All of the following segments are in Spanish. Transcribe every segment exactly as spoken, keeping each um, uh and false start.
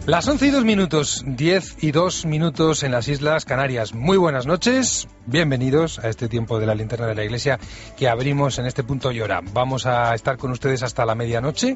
Las once y dos minutos, diez y dos minutos en las Islas Canarias. Muy buenas noches, bienvenidos a este tiempo de la linterna de la iglesia que abrimos en este punto y hora. Vamos a estar con ustedes hasta la medianoche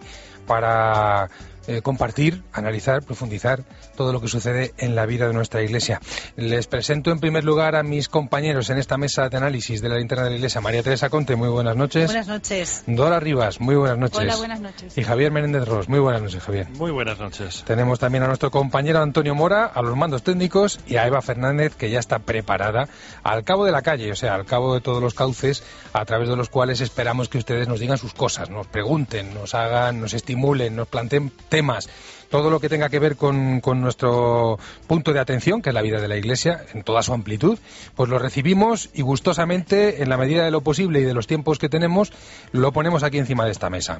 para eh, compartir, analizar, profundizar todo lo que sucede en la vida de nuestra iglesia. Les presento en primer lugar a mis compañeros en esta mesa de análisis de la linterna de la iglesia. María Teresa Conte, muy buenas noches. Buenas noches. Dora Rivas, muy buenas noches. Hola, buenas noches. Y Javier Menéndez Ros, muy buenas noches, Javier. Muy buenas noches. Tenemos también a nuestro compañero Antonio Mora, a los mandos técnicos, y a Eva Fernández, que ya está preparada al cabo de la calle, o sea, al cabo de todos los cauces a través de los cuales esperamos que ustedes nos digan sus cosas, nos pregunten, nos hagan, nos estimulen, nos planteen temas, todo lo que tenga que ver con, con nuestro punto de atención, que es la vida de la Iglesia, en toda su amplitud, pues lo recibimos y gustosamente, en la medida de lo posible y de los tiempos que tenemos, lo ponemos aquí encima de esta mesa.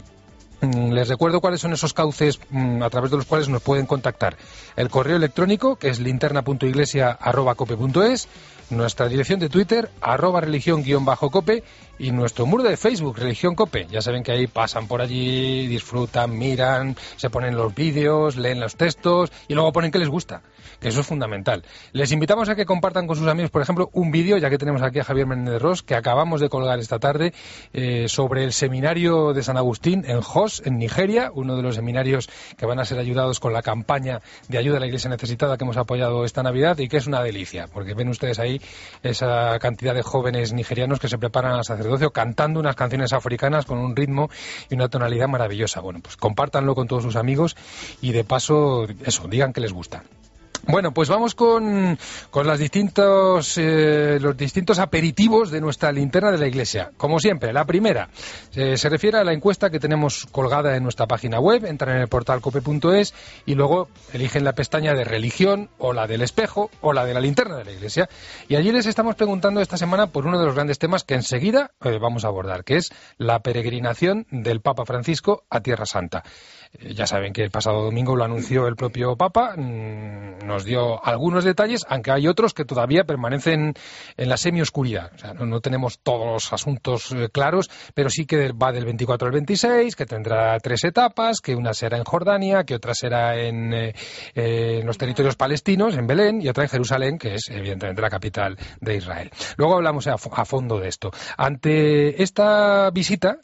Les recuerdo cuáles son esos cauces a través de los cuales nos pueden contactar. El correo electrónico, que es linterna punto iglesia arroba cope punto es, nuestra dirección de Twitter, arroba religión guión bajo cope, y nuestro muro de Facebook, Religión Cope. Ya saben que ahí pasan por allí, disfrutan, miran, se ponen los vídeos, leen los textos y luego ponen que les gusta, que eso es fundamental. Les invitamos a que compartan con sus amigos, por ejemplo, un vídeo, ya que tenemos aquí a Javier Menéndez Ros, que acabamos de colgar esta tarde, eh, sobre el seminario de San Agustín en Jos, en Nigeria, uno de los seminarios que van a ser ayudados con la campaña de ayuda a la Iglesia necesitada que hemos apoyado esta Navidad, y que es una delicia, porque ven ustedes ahí esa cantidad de jóvenes nigerianos que se preparan al sacerdocio cantando unas canciones africanas con un ritmo y una tonalidad maravillosa. Bueno, pues compártanlo con todos sus amigos y de paso, eso, digan que les gusta. Bueno, pues vamos con, con las distintos, eh, los distintos aperitivos de nuestra linterna de la iglesia. Como siempre, la primera eh, se refiere a la encuesta que tenemos colgada en nuestra página web. Entran en el portal cope punto es y luego eligen la pestaña de religión, o la del espejo, o la de la linterna de la iglesia. Y allí les estamos preguntando esta semana por uno de los grandes temas que enseguida eh, vamos a abordar, que es la peregrinación del Papa Francisco a Tierra Santa. Eh, ya saben que el pasado domingo lo anunció el propio Papa. Mmm, nos dio algunos detalles, aunque hay otros que todavía permanecen en la semioscuridad. O sea, no, no tenemos todos los asuntos eh, claros, pero sí que va del veinticuatro al veintiséis, que tendrá tres etapas, que una será en Jordania, que otra será en, eh, eh, en los territorios palestinos, en Belén, y otra en Jerusalén, que es evidentemente la capital de Israel. Luego hablamos a, a fondo de esto. Ante esta visita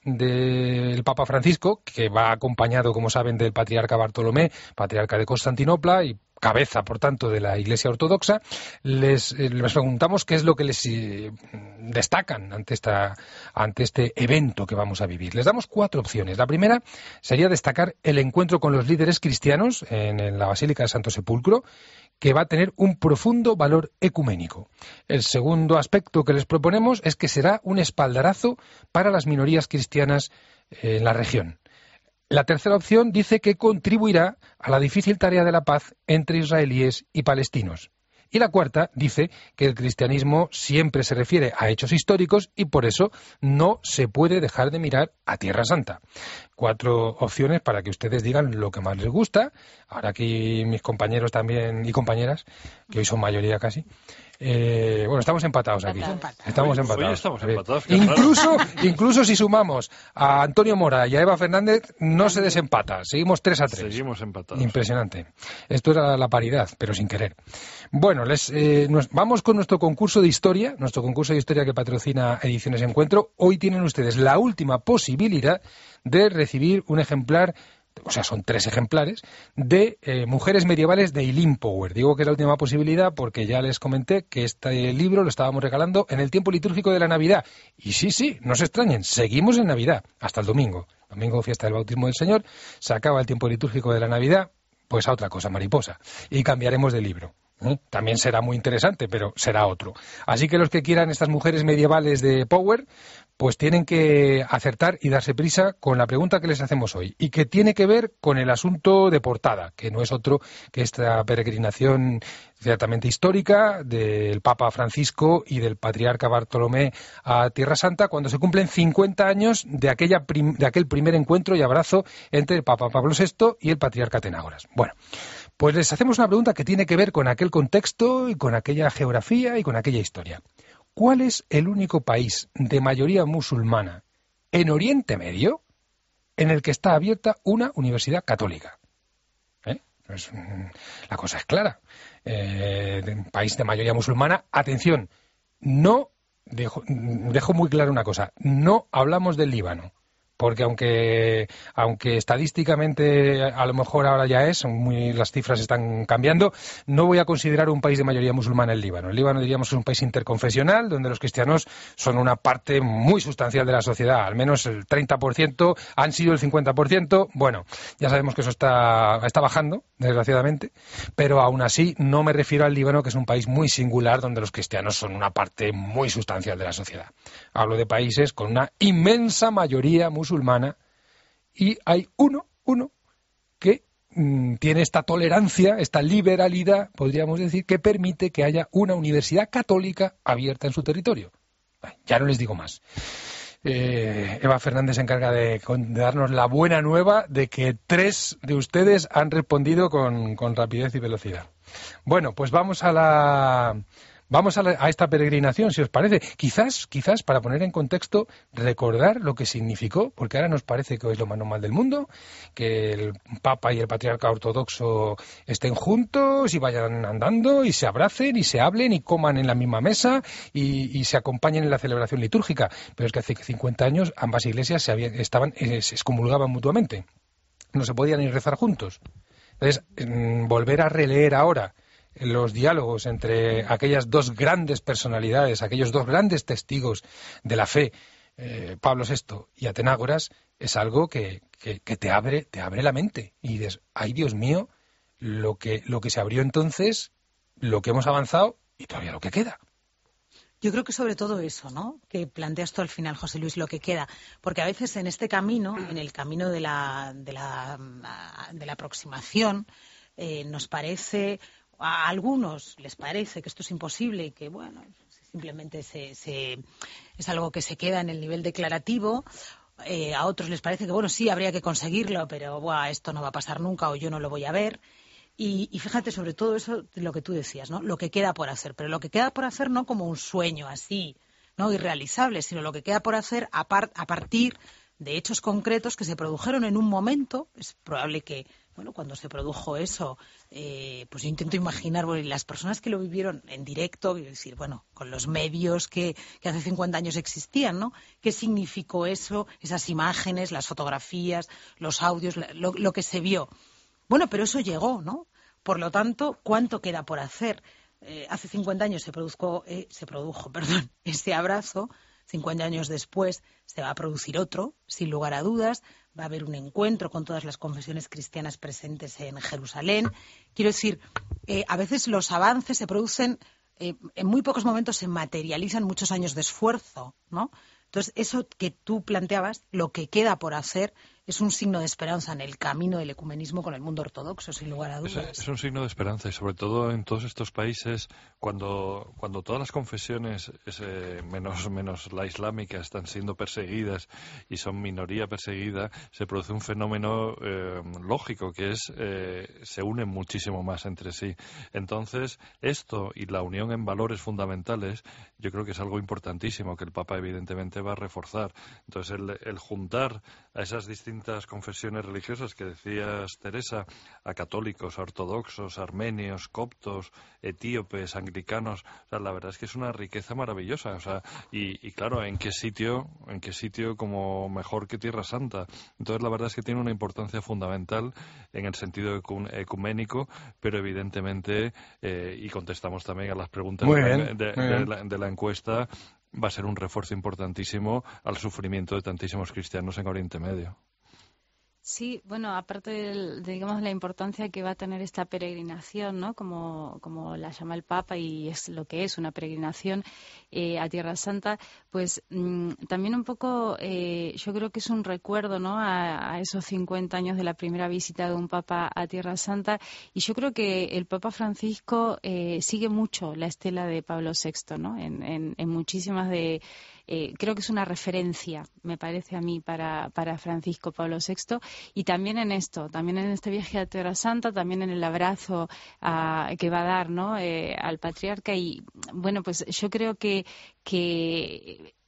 del Papa Francisco, que va acompañado, como saben, del patriarca Bartolomé, patriarca de Constantinopla, y cabeza, por tanto, de la Iglesia Ortodoxa, les, eh, les preguntamos qué es lo que les eh, destacan ante, esta, ante este evento que vamos a vivir. Les damos cuatro opciones. La primera sería destacar el encuentro con los líderes cristianos en, en la Basílica del Santo Sepulcro, que va a tener un profundo valor ecuménico. El segundo aspecto que les proponemos es que será un espaldarazo para las minorías cristianas eh, en la región. La tercera opción dice que contribuirá a la difícil tarea de la paz entre israelíes y palestinos. Y la cuarta dice que el cristianismo siempre se refiere a hechos históricos y por eso no se puede dejar de mirar a Tierra Santa. Cuatro opciones para que ustedes digan lo que más les gusta. Ahora aquí mis compañeros también y compañeras, que hoy son mayoría casi. Eh, bueno, estamos empatados aquí. Estamos Hoy, empatados. hoy estamos empatados. Incluso, incluso si sumamos a Antonio Mora y a Eva Fernández, no se desempata. Seguimos tres a tres. Seguimos empatados. Impresionante. Esto era la paridad, pero sin querer. Bueno, les, eh, nos, vamos con nuestro concurso de historia, nuestro concurso de historia que patrocina Ediciones Encuentro. Hoy tienen ustedes la última posibilidad de recibir un ejemplar, o sea, son tres ejemplares, de eh, Mujeres Medievales de Eileen Power. Digo que es la última posibilidad porque ya les comenté que este libro lo estábamos regalando en el tiempo litúrgico de la Navidad. Y sí, sí, no se extrañen, seguimos en Navidad, hasta el domingo. Domingo, fiesta del bautismo del Señor, se acaba el tiempo litúrgico de la Navidad, pues a otra cosa, mariposa, y cambiaremos de libro. ¿Eh? También será muy interesante, pero será otro. Así que los que quieran estas Mujeres Medievales de Power, pues tienen que acertar y darse prisa con la pregunta que les hacemos hoy, y que tiene que ver con el asunto de portada, que no es otro que esta peregrinación ciertamente histórica del Papa Francisco y del Patriarca Bartolomé a Tierra Santa, cuando se cumplen cincuenta años de, aquella prim- de aquel primer encuentro y abrazo entre el Papa Pablo sexto y el Patriarca Atenágoras. Bueno, pues les hacemos una pregunta que tiene que ver con aquel contexto y con aquella geografía y con aquella historia. ¿Cuál es el único país de mayoría musulmana en Oriente Medio en el que está abierta una universidad católica? ¿Eh? Es, la cosa es clara. Eh, de un país de mayoría musulmana, atención, no, dejo, dejo muy claro una cosa, no hablamos del Líbano. Porque aunque aunque estadísticamente a lo mejor ahora ya es, muy, las cifras están cambiando, no voy a considerar un país de mayoría musulmana el Líbano. El Líbano, diríamos, es un país interconfesional, donde los cristianos son una parte muy sustancial de la sociedad, al menos el treinta por ciento, han sido el cincuenta por ciento. Bueno, ya sabemos que eso está, está bajando, desgraciadamente, pero aún así no me refiero al Líbano, que es un país muy singular, donde los cristianos son una parte muy sustancial de la sociedad. Hablo de países con una inmensa mayoría musulmana musulmana, y hay uno, uno que mmm, tiene esta tolerancia, esta liberalidad, podríamos decir, que permite que haya una universidad católica abierta en su territorio. Ya no les digo más. Eh, Eva Fernández se encarga de, de darnos la buena nueva de que tres de ustedes han respondido con, con rapidez y velocidad. Bueno, pues vamos a la... Vamos a, la, a esta peregrinación, si os parece. Quizás, quizás, para poner en contexto, recordar lo que significó, porque ahora nos parece que es lo más normal del mundo, que el Papa y el Patriarca Ortodoxo estén juntos y vayan andando y se abracen y se hablen y coman en la misma mesa y, y se acompañen en la celebración litúrgica. Pero es que hace cincuenta años ambas iglesias se, habían, estaban, eh, se excomulgaban mutuamente. No se podían ni rezar juntos. Entonces, mmm, volver a releer ahora los diálogos entre aquellas dos grandes personalidades, aquellos dos grandes testigos de la fe, eh, Pablo sexto y Atenágoras, es algo que, que, que te abre, te abre la mente. Y dices, ay Dios mío, lo que, lo que se abrió entonces, lo que hemos avanzado y todavía lo que queda. Yo creo que sobre todo eso, ¿no?, que planteas tú al final, José Luis, lo que queda. Porque a veces en este camino, en el camino de la, de la, de la aproximación, eh, nos parece... A algunos les parece que esto es imposible y que, bueno, simplemente se, se, es algo que se queda en el nivel declarativo. Eh, a otros les parece que, bueno, sí, habría que conseguirlo, pero buah, esto no va a pasar nunca o yo no lo voy a ver. Y, y fíjate, sobre todo eso, lo que tú decías, ¿no? Lo que queda por hacer. Pero lo que queda por hacer no como un sueño así, ¿no?, irrealizable, sino lo que queda por hacer a, par, a partir de hechos concretos que se produjeron en un momento. Es probable que... Bueno, cuando se produjo eso, eh, pues yo intento imaginar, bueno, y las personas que lo vivieron en directo, quiero decir, bueno, con los medios que, que hace cincuenta años existían, ¿no? ¿Qué significó eso, esas imágenes, las fotografías, los audios, lo, lo que se vio? Bueno, pero eso llegó, ¿no? Por lo tanto, ¿cuánto queda por hacer? Eh, hace cincuenta años se produjo, eh, se produjo, perdón, ese abrazo. cincuenta años después se va a producir otro, sin lugar a dudas. Va a haber un encuentro con todas las confesiones cristianas presentes en Jerusalén. Quiero decir, eh, a veces los avances se producen, eh, en muy pocos momentos se materializan muchos años de esfuerzo, ¿no? Entonces, eso que tú planteabas, lo que queda por hacer, es un signo de esperanza en el camino del ecumenismo con el mundo ortodoxo, sin lugar a dudas. Es, es un signo de esperanza y sobre todo en todos estos países, cuando, cuando todas las confesiones, ese, menos, menos la islámica, están siendo perseguidas y son minoría perseguida, se produce un fenómeno eh, lógico, que es eh, se unen muchísimo más entre sí. Entonces, esto y la unión en valores fundamentales, yo creo que es algo importantísimo que el Papa evidentemente va a reforzar. Entonces, el, el juntar a esas distintas confesiones religiosas que decías, Teresa, a católicos, a ortodoxos, armenios, coptos, etíopes, anglicanos, o sea, la verdad es que es una riqueza maravillosa, o sea, y, y claro, ¿en qué sitio, en qué sitio como mejor que Tierra Santa? Entonces, la verdad es que tiene una importancia fundamental en el sentido ecuménico, pero evidentemente, eh, y contestamos también a las preguntas muy de, bien, de, muy de, bien. la, de la encuesta, va a ser un refuerzo importantísimo al sufrimiento de tantísimos cristianos en Oriente Medio. Sí, bueno, aparte de, de, digamos, la importancia que va a tener esta peregrinación, ¿no?, como, como la llama el Papa, y es lo que es una peregrinación eh, a Tierra Santa, pues mmm, también un poco, eh, yo creo que es un recuerdo, ¿no?, a, a esos cincuenta años de la primera visita de un Papa a Tierra Santa, y yo creo que el Papa Francisco eh, sigue mucho la estela de Pablo sexto, ¿no?, en, en, en muchísimas de... Eh, creo que es una referencia, me parece a mí, para, para Francisco Pablo sexto, y también en esto, también en este viaje a Tierra Santa, también en el abrazo a, que va a dar, ¿no?, eh, al patriarca. Y bueno, pues yo creo que, que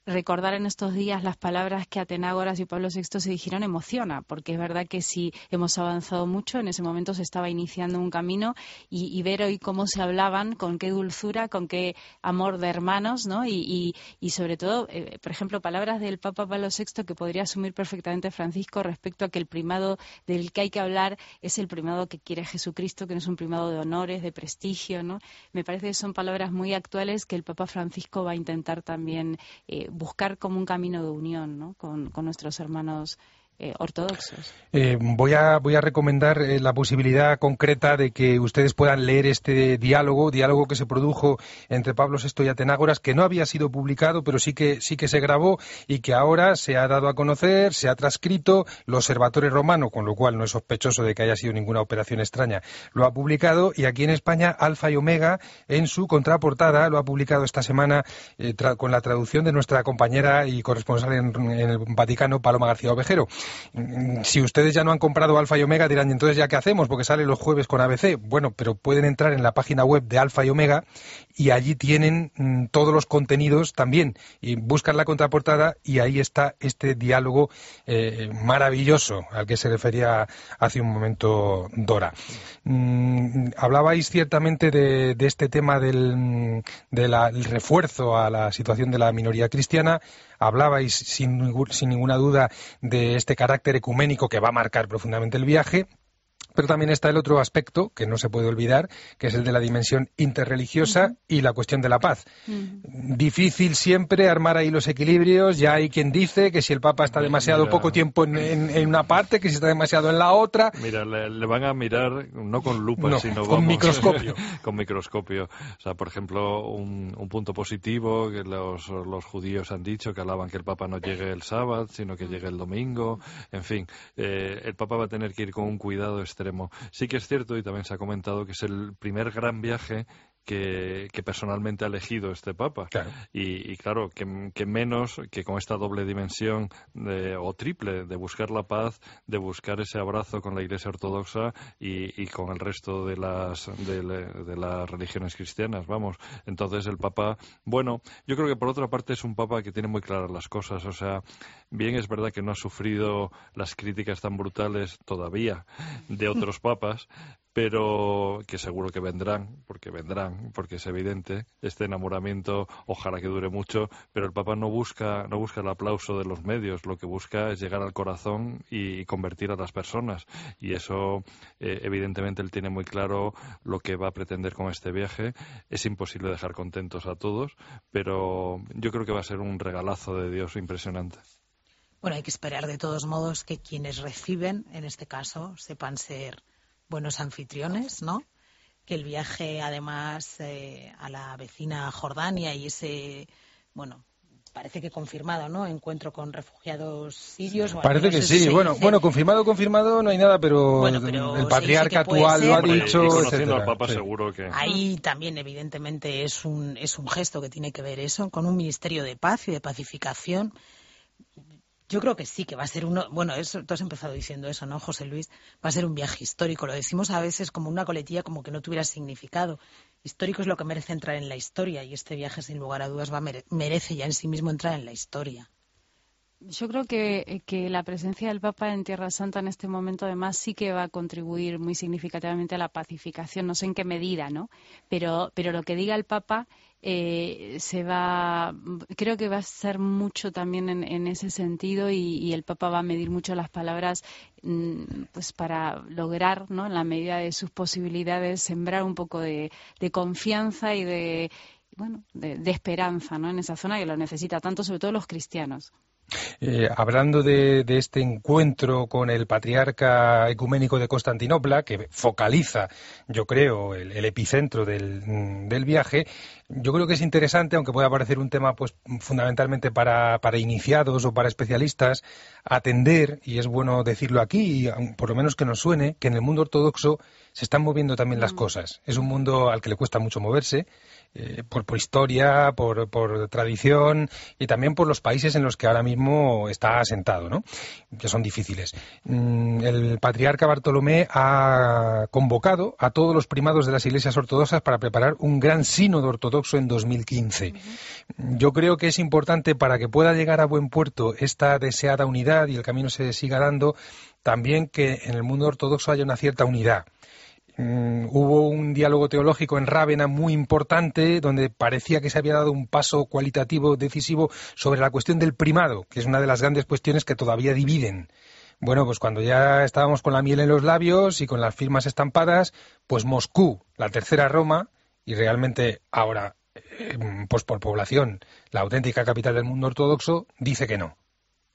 recordar en estos días las palabras que Atenágoras y Pablo sexto se dijeron emociona, porque es verdad que sí hemos avanzado mucho, en ese momento se estaba iniciando un camino y, y ver hoy cómo se hablaban, con qué dulzura, con qué amor de hermanos, ¿no? Y, y, y sobre todo, eh, por ejemplo, palabras del Papa Pablo sexto que podría asumir perfectamente Francisco respecto a que el primado del que hay que hablar es el primado que quiere Jesucristo, que no es un primado de honores, de prestigio, ¿no? Me parece que son palabras muy actuales que el Papa Francisco va a intentar también eh, buscar como un camino de unión, ¿no? con, con nuestros hermanos eh, ortodoxos. Eh, voy a voy a recomendar eh, la posibilidad concreta de que ustedes puedan leer este diálogo, diálogo que se produjo entre Pablo sexto y Atenágoras, que no había sido publicado, pero sí que sí que se grabó y que ahora se ha dado a conocer, se ha transcrito, el Observatorio Romano, con lo cual no es sospechoso de que haya sido ninguna operación extraña, lo ha publicado, y aquí en España Alfa y Omega en su contraportada lo ha publicado esta semana eh, tra- con la traducción de nuestra compañera y corresponsal en, en el Vaticano, Paloma García Ovejero. Si ustedes ya no han comprado Alfa y Omega, dirán, ¿y entonces ya qué hacemos? Porque sale los jueves con A B C. Bueno, pero pueden entrar en la página web de Alfa y Omega y allí tienen mm, todos los contenidos también. Y buscan la contraportada y ahí está este diálogo eh, maravilloso al que se refería hace un momento Dora. Mm, hablabais ciertamente de, de este tema del de la, el refuerzo a la situación de la minoría cristiana. Hablabais sin, sin ninguna duda de este carácter ecuménico que va a marcar profundamente el viaje. Pero también está el otro aspecto que no se puede olvidar, que es el de la dimensión interreligiosa uh-huh. y la cuestión de la paz. Uh-huh. Difícil siempre armar ahí los equilibrios. Ya hay quien dice que si el Papa está demasiado Mira, poco tiempo en, en, en una parte, que si está demasiado en la otra. Mira, le, le van a mirar no con lupa, no, sino con vamos, microscopio. con microscopio. O sea, por ejemplo, un, un punto positivo que los, los judíos han dicho, que hablaban que el Papa no llegue el sábado, sino que llegue el domingo. En fin, eh, el Papa va a tener que ir con un cuidado extremo. Sí que es cierto, y también se ha comentado, que es el primer gran viaje que, que personalmente ha elegido este Papa. Claro. Y, y claro, que, que menos que con esta doble dimensión de, o triple de buscar la paz, de buscar ese abrazo con la Iglesia Ortodoxa y, y con el resto de las, de, de las religiones cristianas, vamos. Entonces el Papa, bueno, yo creo que por otra parte es un Papa que tiene muy claras las cosas. O sea, bien es verdad que no ha sufrido las críticas tan brutales todavía de otros papas, pero que seguro que vendrán, porque vendrán, porque es evidente, este enamoramiento ojalá que dure mucho, pero el Papa no busca no busca el aplauso de los medios, lo que busca es llegar al corazón y convertir a las personas, y eso eh, evidentemente él tiene muy claro lo que va a pretender con este viaje. Es imposible dejar contentos a todos, pero yo creo que va a ser un regalazo de Dios impresionante. Bueno, hay que esperar de todos modos que quienes reciben, en este caso, sepan ser buenos anfitriones, ¿no? Que el viaje, además, eh, a la vecina Jordania y ese, bueno, parece que confirmado, ¿no? Encuentro con refugiados sirios. Parece que sí. Bueno, bueno, confirmado, confirmado no hay nada, pero, bueno, pero el patriarca actual lo ha dicho. Y conociendo al Papa, sí, seguro que. Ahí también, evidentemente, es un es un gesto que tiene que ver eso con un ministerio de paz y de pacificación. Yo creo que sí, que va a ser uno... Bueno, eso, tú has empezado diciendo eso, ¿no, José Luis? Va a ser un viaje histórico. Lo decimos a veces como una coletilla, como que no tuviera significado. Histórico es lo que merece entrar en la historia, y este viaje, sin lugar a dudas, va a mere- merece ya en sí mismo entrar en la historia. Yo creo que, que la presencia del Papa en Tierra Santa en este momento, además, sí que va a contribuir muy significativamente a la pacificación. No sé en qué medida, ¿no? Pero, pero lo que diga el Papa eh, se va, creo que va a ser mucho también en, en ese sentido, y, y el Papa va a medir mucho las palabras, pues para lograr, ¿no? En la medida de sus posibilidades, sembrar un poco de, de confianza y de, bueno, de, de esperanza, ¿no? En esa zona que lo necesita tanto, sobre todo los cristianos. Eh, hablando de, de este encuentro con el patriarca ecuménico de Constantinopla, que focaliza, yo creo, el, el epicentro del, del viaje, yo creo que es interesante, aunque pueda parecer un tema pues fundamentalmente para, para iniciados o para especialistas, atender, y es bueno decirlo aquí, y por lo menos que nos suene, que en el mundo ortodoxo se están moviendo también las cosas. Es un mundo al que le cuesta mucho moverse, eh, por, por historia, por, por tradición, y también por los países en los que ahora mismo está asentado, ¿no? Que son difíciles. El patriarca Bartolomé ha convocado a todos los primados de las iglesias ortodoxas para preparar un gran sínodo ortodoxo ortodoxo en dos mil quince. Uh-huh. Yo creo que es importante para que pueda llegar a buen puerto esta deseada unidad y el camino se siga dando, también que en el mundo ortodoxo haya una cierta unidad. Um, hubo un diálogo teológico en Rávena muy importante donde parecía que se había dado un paso cualitativo decisivo sobre la cuestión del primado, que es una de las grandes cuestiones que todavía dividen. Bueno, pues cuando ya estábamos con la miel en los labios y con las firmas estampadas, pues Moscú, la tercera Roma, y realmente ahora, eh, pues por población, la auténtica capital del mundo ortodoxo, dice que no.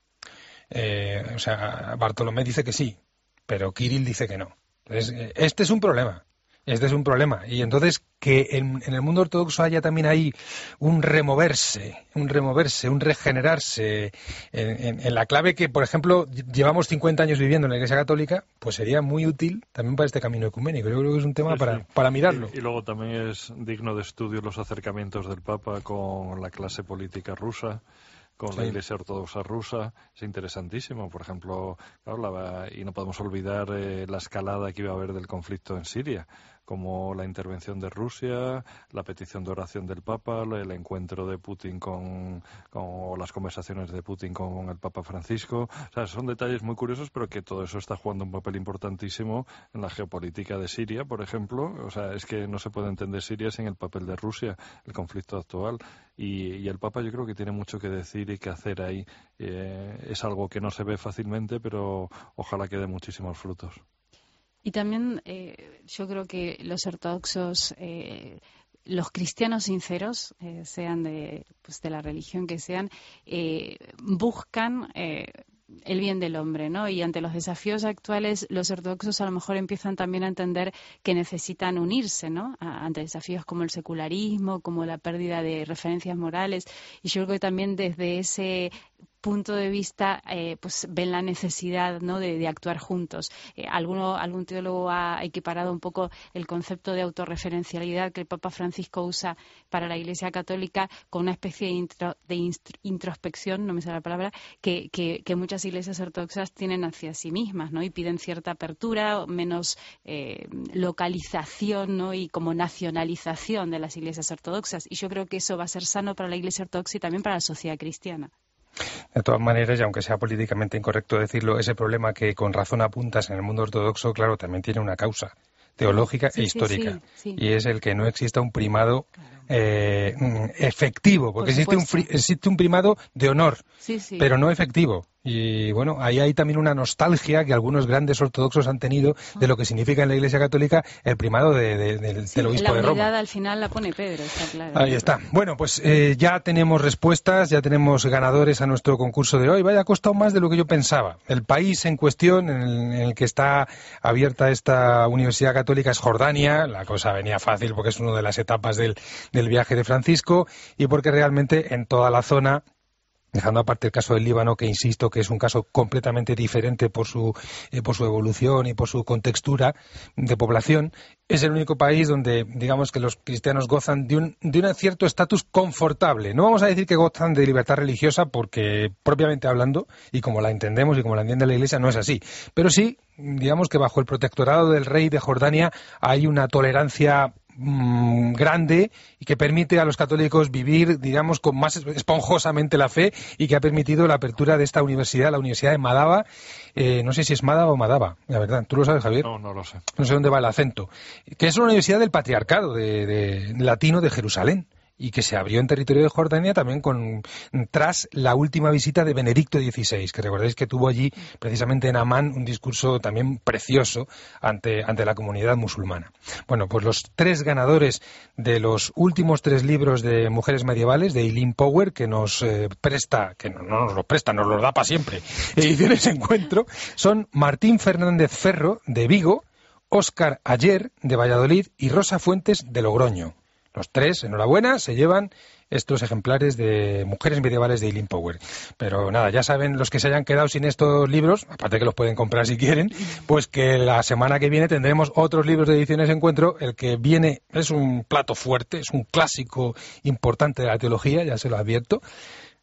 Eh, o sea, Bartolomé dice que sí, pero Kirill dice que no. Entonces, este es un problema, este es un problema. Y entonces que en, en el mundo ortodoxo haya también ahí un removerse, un removerse, un regenerarse, en, en, en la clave que, por ejemplo, llevamos cincuenta años viviendo en la Iglesia Católica, pues sería muy útil también para este camino ecuménico. Yo creo que es un tema sí, para, sí. para mirarlo. Y, y luego también es digno de estudio los acercamientos del Papa con la clase política rusa, con sí. la Iglesia Ortodoxa rusa, es interesantísimo. Por ejemplo, claro, la, y no podemos olvidar eh, la escalada que iba a haber del conflicto en Siria, como la intervención de Rusia, la petición de oración del Papa, el encuentro de Putin con, con las conversaciones de Putin con el Papa Francisco. O sea, son detalles muy curiosos, pero que todo eso está jugando un papel importantísimo en la geopolítica de Siria, por ejemplo. O sea, es que no se puede entender Siria sin el papel de Rusia, el conflicto actual. Y, y el Papa yo creo que tiene mucho que decir y que hacer ahí. Eh, es algo que no se ve fácilmente, pero ojalá que dé muchísimos frutos. Y también eh, yo creo que los ortodoxos, eh, los cristianos sinceros, eh, sean de, pues de la religión que sean, eh, buscan eh, el bien del hombre, ¿no? Y ante los desafíos actuales, los ortodoxos a lo mejor empiezan también a entender que necesitan unirse, ¿no? A, ante desafíos como el secularismo, como la pérdida de referencias morales. Y yo creo que también desde ese punto de vista eh, pues ven la necesidad, ¿no? de, de actuar juntos. Eh, alguno, algún teólogo ha equiparado un poco el concepto de autorreferencialidad que el Papa Francisco usa para la Iglesia Católica con una especie de, intro, de instru, introspección, no me sale la palabra, que, que, que muchas iglesias ortodoxas tienen hacia sí mismas, ¿no? Y piden cierta apertura, menos eh, localización, ¿no? Y como nacionalización de las iglesias ortodoxas. Y yo creo que eso va a ser sano para la Iglesia ortodoxa y también para la sociedad cristiana. De todas maneras, y aunque sea políticamente incorrecto decirlo, ese problema que con razón apuntas en el mundo ortodoxo, claro, también tiene una causa teológica sí, e histórica, sí, sí, sí. y es el que no exista un primado eh, efectivo, porque Por existe un, fri- existe un primado de honor, sí, sí. pero no efectivo. Y bueno, ahí hay también una nostalgia que algunos grandes ortodoxos han tenido de lo que significa en la Iglesia Católica el primado de, de, de, sí, del obispo de Roma. La unidad al final la pone Pedro, está claro. Ahí está. Bueno, pues eh, ya tenemos respuestas, ya tenemos ganadores a nuestro concurso de hoy. Vaya, ha costado más de lo que yo pensaba. El país en cuestión en el, en el que está abierta esta Universidad Católica es Jordania. La cosa venía fácil porque es una de las etapas del, del viaje de Francisco y porque realmente en toda la zona, dejando aparte el caso del Líbano, que insisto que es un caso completamente diferente por su eh, por su evolución y por su contextura de población, es el único país donde, digamos, que los cristianos gozan de un, de un cierto estatus confortable. No vamos a decir que gozan de libertad religiosa porque, propiamente hablando, y como la entendemos y como la entiende la Iglesia, no es así. Pero sí, digamos que bajo el protectorado del rey de Jordania hay una tolerancia grande y que permite a los católicos vivir, digamos, con más esponjosamente la fe y que ha permitido la apertura de esta universidad, la Universidad de Madaba. Eh, no sé si es Madaba o Madaba, la verdad. ¿Tú lo sabes, Javier? No, no lo sé. No sé dónde va el acento. Que es una universidad del Patriarcado de, de, de latino de Jerusalén y que se abrió en territorio de Jordania también con tras la última visita de Benedicto dieciséis, que recordáis que tuvo allí precisamente en Amán un discurso también precioso ante, ante la comunidad musulmana. Bueno, pues los tres ganadores de los últimos tres libros de mujeres medievales de Eileen Power, que nos eh, presta, que no, no nos los presta, nos los da para siempre, Ediciones Encuentro, son Martín Fernández Ferro, de Vigo, Óscar Ayer, de Valladolid, y Rosa Fuentes, de Logroño. Los tres, enhorabuena, se llevan estos ejemplares de Mujeres Medievales de Eileen Power. Pero nada, ya saben los que se hayan quedado sin estos libros, aparte que los pueden comprar si quieren, pues que la semana que viene tendremos otros libros de Ediciones Encuentro. El que viene es un plato fuerte, es un clásico importante de la teología, ya se lo advierto.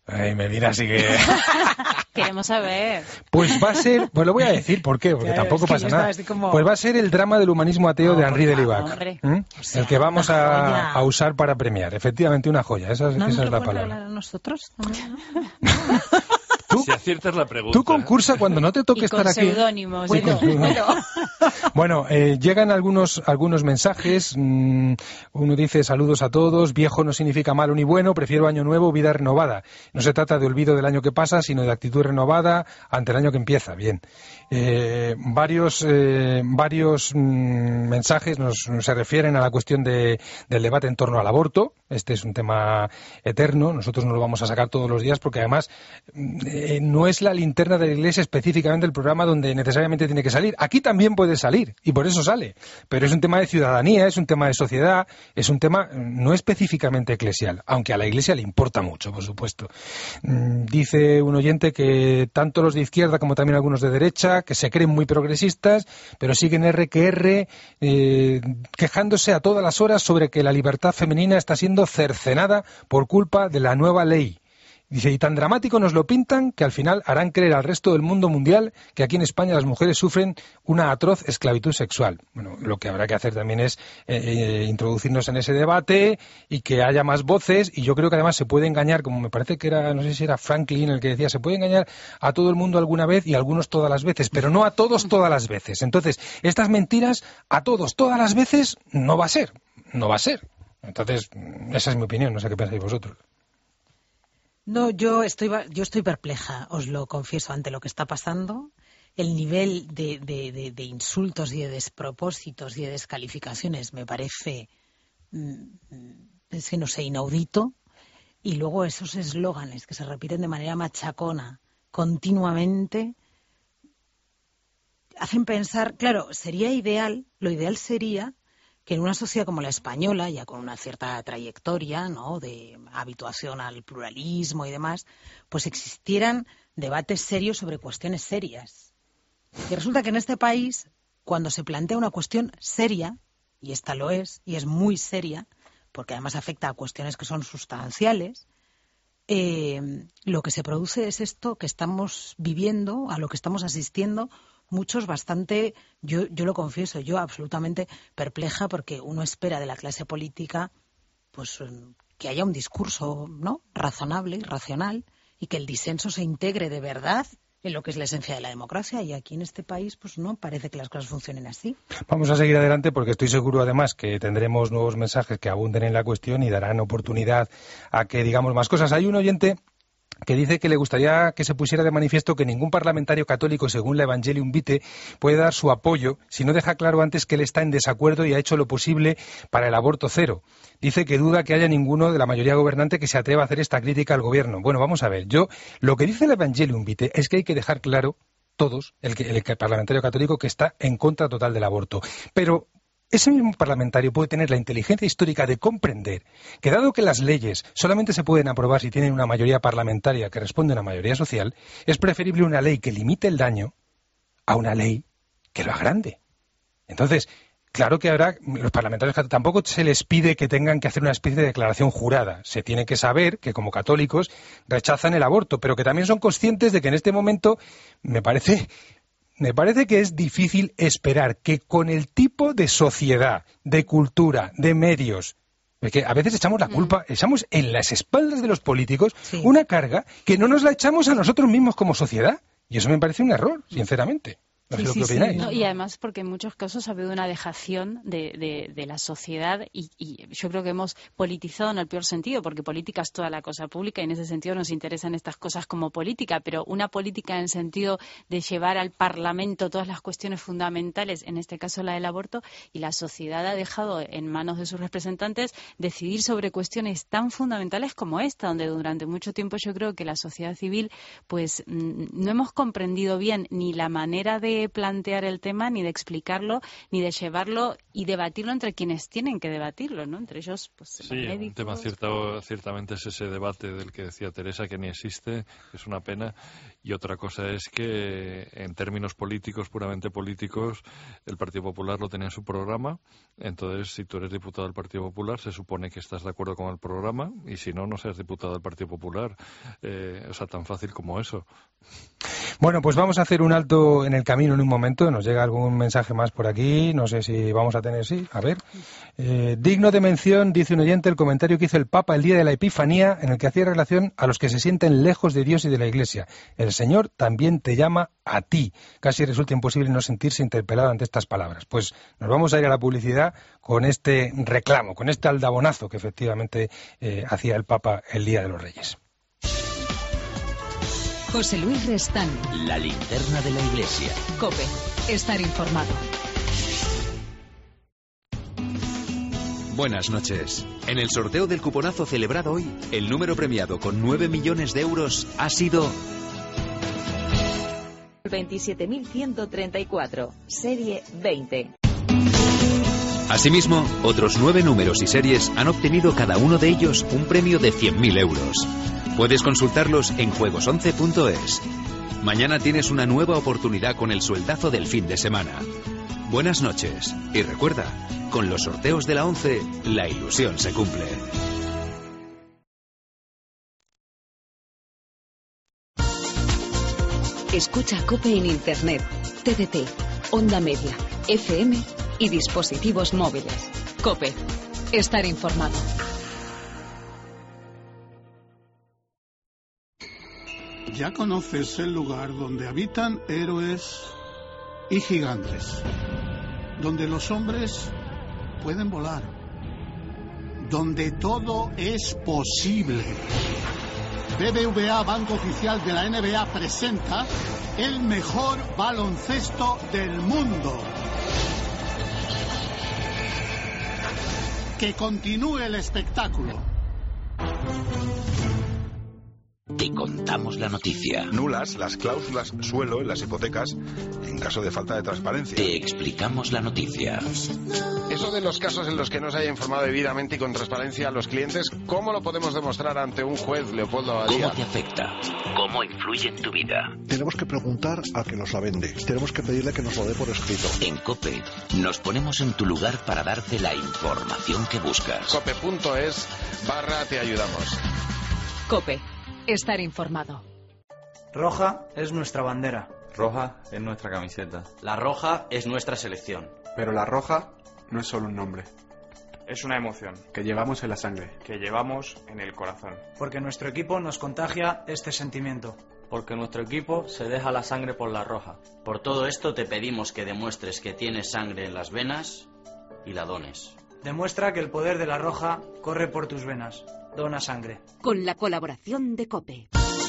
Ay, me mira así que... Queremos saber. Pues va a ser, pues lo voy a decir, ¿por qué? Porque Claro, tampoco es que pasa yo nada. estaba así como- Pues va a ser el drama del humanismo ateo No, de Henri por Delibac, favor. ¿m? O sea, el que vamos una a, joya. a usar para premiar. Efectivamente, una joya, esa, ¿No esa nos es lo la pueden palabra. regalar a nosotros también, ¿no? ¿Tú? Si aciertas la pregunta. Tú concursa cuando no te toque Y estar con aquí. seudónimos. Sí, con Bueno, seudónimos. bueno. Bueno, eh, llegan algunos algunos mensajes. Mmm, uno dice: saludos a todos. Viejo no significa malo ni bueno. Prefiero año nuevo, vida renovada. No se trata de olvido del año que pasa, sino de actitud renovada ante el año que empieza. Bien. Eh, varios eh, varios mmm, mensajes nos, nos se refieren a la cuestión de, del debate en torno al aborto. Este es un tema eterno. Nosotros no lo vamos a sacar todos los días porque además eh, no es la linterna de la Iglesia específicamente el programa donde necesariamente tiene que salir. Aquí también puede salir y por eso sale. Pero es un tema de ciudadanía, es un tema de sociedad, es un tema no específicamente eclesial, aunque a la Iglesia le importa mucho, por supuesto. Dice un oyente que tanto los de izquierda como también algunos de derecha, que se creen muy progresistas, pero siguen R que R, eh, quejándose a todas las horas sobre que la libertad femenina está siendo cercenada por culpa de la nueva ley. Dice, y tan dramático nos lo pintan que al final harán creer al resto del mundo mundial que aquí en España las mujeres sufren una atroz esclavitud sexual. Bueno, lo que habrá que hacer también es eh, eh, introducirnos en ese debate y que haya más voces, y yo creo que además se puede engañar, como me parece que era, no sé si era Franklin el que decía, se puede engañar a todo el mundo alguna vez y a algunos todas las veces, pero no a todos todas las veces. Entonces, estas mentiras a todos todas las veces no va a ser, no va a ser. Entonces, esa es mi opinión, no sé qué pensáis vosotros. No, yo estoy, yo estoy perpleja, os lo confieso, ante lo que está pasando. El nivel de, de, de, de insultos y de despropósitos y de descalificaciones me parece, es que no sé, inaudito. Y luego esos eslóganes que se repiten de manera machacona continuamente hacen pensar, claro, sería ideal, lo ideal sería que en una sociedad como la española, ya con una cierta trayectoria, ¿no?, de habituación al pluralismo y demás, pues existieran debates serios sobre cuestiones serias. Y resulta que en este país, cuando se plantea una cuestión seria, y esta lo es, y es muy seria, porque además afecta a cuestiones que son sustanciales, eh, lo que se produce es esto que estamos viviendo, a lo que estamos asistiendo, muchos bastante, yo, yo lo confieso, yo absolutamente perpleja, porque uno espera de la clase política pues que haya un discurso, ¿no?, razonable y racional, y que el disenso se integre de verdad en lo que es la esencia de la democracia, y aquí en este país pues no parece que las cosas funcionen así. Vamos a seguir adelante porque estoy seguro además que tendremos nuevos mensajes que abunden en la cuestión y darán oportunidad a que digamos más cosas. Hay un oyente que dice que le gustaría que se pusiera de manifiesto que ningún parlamentario católico, según la Evangelium Vitae, puede dar su apoyo si no deja claro antes que él está en desacuerdo y ha hecho lo posible para el aborto cero. Dice que duda que haya ninguno de la mayoría gobernante que se atreva a hacer esta crítica al gobierno. Bueno, vamos a ver, yo lo que dice la Evangelium Vitae es que hay que dejar claro todos, el, el, el parlamentario católico, que está en contra total del aborto. Pero ese mismo parlamentario puede tener la inteligencia histórica de comprender que, dado que las leyes solamente se pueden aprobar si tienen una mayoría parlamentaria que responde a una mayoría social, es preferible una ley que limite el daño a una ley que lo agrande. Entonces, claro que ahora los parlamentarios tampoco se les pide que tengan que hacer una especie de declaración jurada. Se tiene que saber que como católicos rechazan el aborto, pero que también son conscientes de que en este momento me parece... Me parece que es difícil esperar que con el tipo de sociedad, de cultura, de medios, porque a veces echamos la culpa, mm. echamos en las espaldas de los políticos sí. una carga que no nos la echamos a nosotros mismos como sociedad. Y eso me parece un error, sinceramente. No sé sí, lo que sí, opináis. Sí, no, y además porque en muchos casos ha habido una dejación de, de, de la sociedad y, y yo creo que hemos politizado en el peor sentido, porque política es toda la cosa pública y en ese sentido nos interesan estas cosas como política, pero una política en el sentido de llevar al Parlamento todas las cuestiones fundamentales, en este caso la del aborto, y la sociedad ha dejado en manos de sus representantes decidir sobre cuestiones tan fundamentales como esta, donde durante mucho tiempo yo creo que la sociedad civil pues no hemos comprendido bien ni la manera de de plantear el tema, ni de explicarlo, ni de llevarlo y debatirlo entre quienes tienen que debatirlo, ¿no? Entre ellos, pues, sí, los médicos. Un tema cierto, ciertamente es ese debate del que decía Teresa, que ni existe, es una pena. Y otra cosa es que, en términos políticos, puramente políticos, el Partido Popular lo tenía en su programa. Entonces, si tú eres diputado del Partido Popular, se supone que estás de acuerdo con el programa, y si no, no seas diputado del Partido Popular. Eh, o sea, tan fácil como eso. Bueno, pues vamos a hacer un alto en el camino en un momento. Nos llega algún mensaje más por aquí. No sé si vamos a tener, sí. A ver. Eh, digno de mención, dice un oyente, el comentario que hizo el Papa el día de la Epifanía, en el que hacía relación a los que se sienten lejos de Dios y de la Iglesia. El Señor también te llama a ti. Casi resulta imposible no sentirse interpelado ante estas palabras. Pues nos vamos a ir a la publicidad con este reclamo, con este aldabonazo que efectivamente eh, hacía el Papa el día de los Reyes. José Luis Restán. La linterna de la Iglesia. COPE. Estar informado. Buenas noches. En el sorteo del cuponazo celebrado hoy, el número premiado con nueve millones de euros ha sido veintisiete mil ciento treinta y cuatro, serie veinte. Asimismo, otros nueve números y series han obtenido cada uno de ellos un premio de cien mil euros. Puedes consultarlos en juegos once punto es. Mañana tienes una nueva oportunidad con el sueldazo del fin de semana. Buenas noches. Y recuerda, con los sorteos de la once, la ilusión se cumple. Escucha COPE en Internet, T D T, Onda Media, F M y dispositivos móviles. COPE. Estar informado. Ya conoces el lugar donde habitan héroes y gigantes, donde los hombres pueden volar, donde todo es posible. B B V A, Banco Oficial de la N B A, presenta el mejor baloncesto del mundo. Que continúe el espectáculo. Te contamos la noticia. Nulas las cláusulas suelo en las hipotecas en caso de falta de transparencia. Te explicamos la noticia. Eso de los casos en los que no se haya informado debidamente y con transparencia a los clientes, ¿cómo lo podemos demostrar ante un juez, Leopoldo Abadía? ¿Cómo te afecta? ¿Cómo influye en tu vida? Tenemos que preguntar al que nos la vende. Tenemos que pedirle que nos lo dé por escrito. En COPE nos ponemos en tu lugar para darte la información que buscas. cope punto es barra te ayudamos. COPE. Estar informado. Roja es nuestra bandera. Roja es nuestra camiseta. La roja es nuestra selección. Pero la roja no es solo un nombre. Es una emoción. Que llevamos en la sangre. Que llevamos en el corazón. Porque nuestro equipo nos contagia este sentimiento. Porque nuestro equipo se deja la sangre por la roja. Por todo esto te pedimos que demuestres que tienes sangre en las venas y la dones. Demuestra que el poder de la roja corre por tus venas. Dona sangre. Con la colaboración de COPE.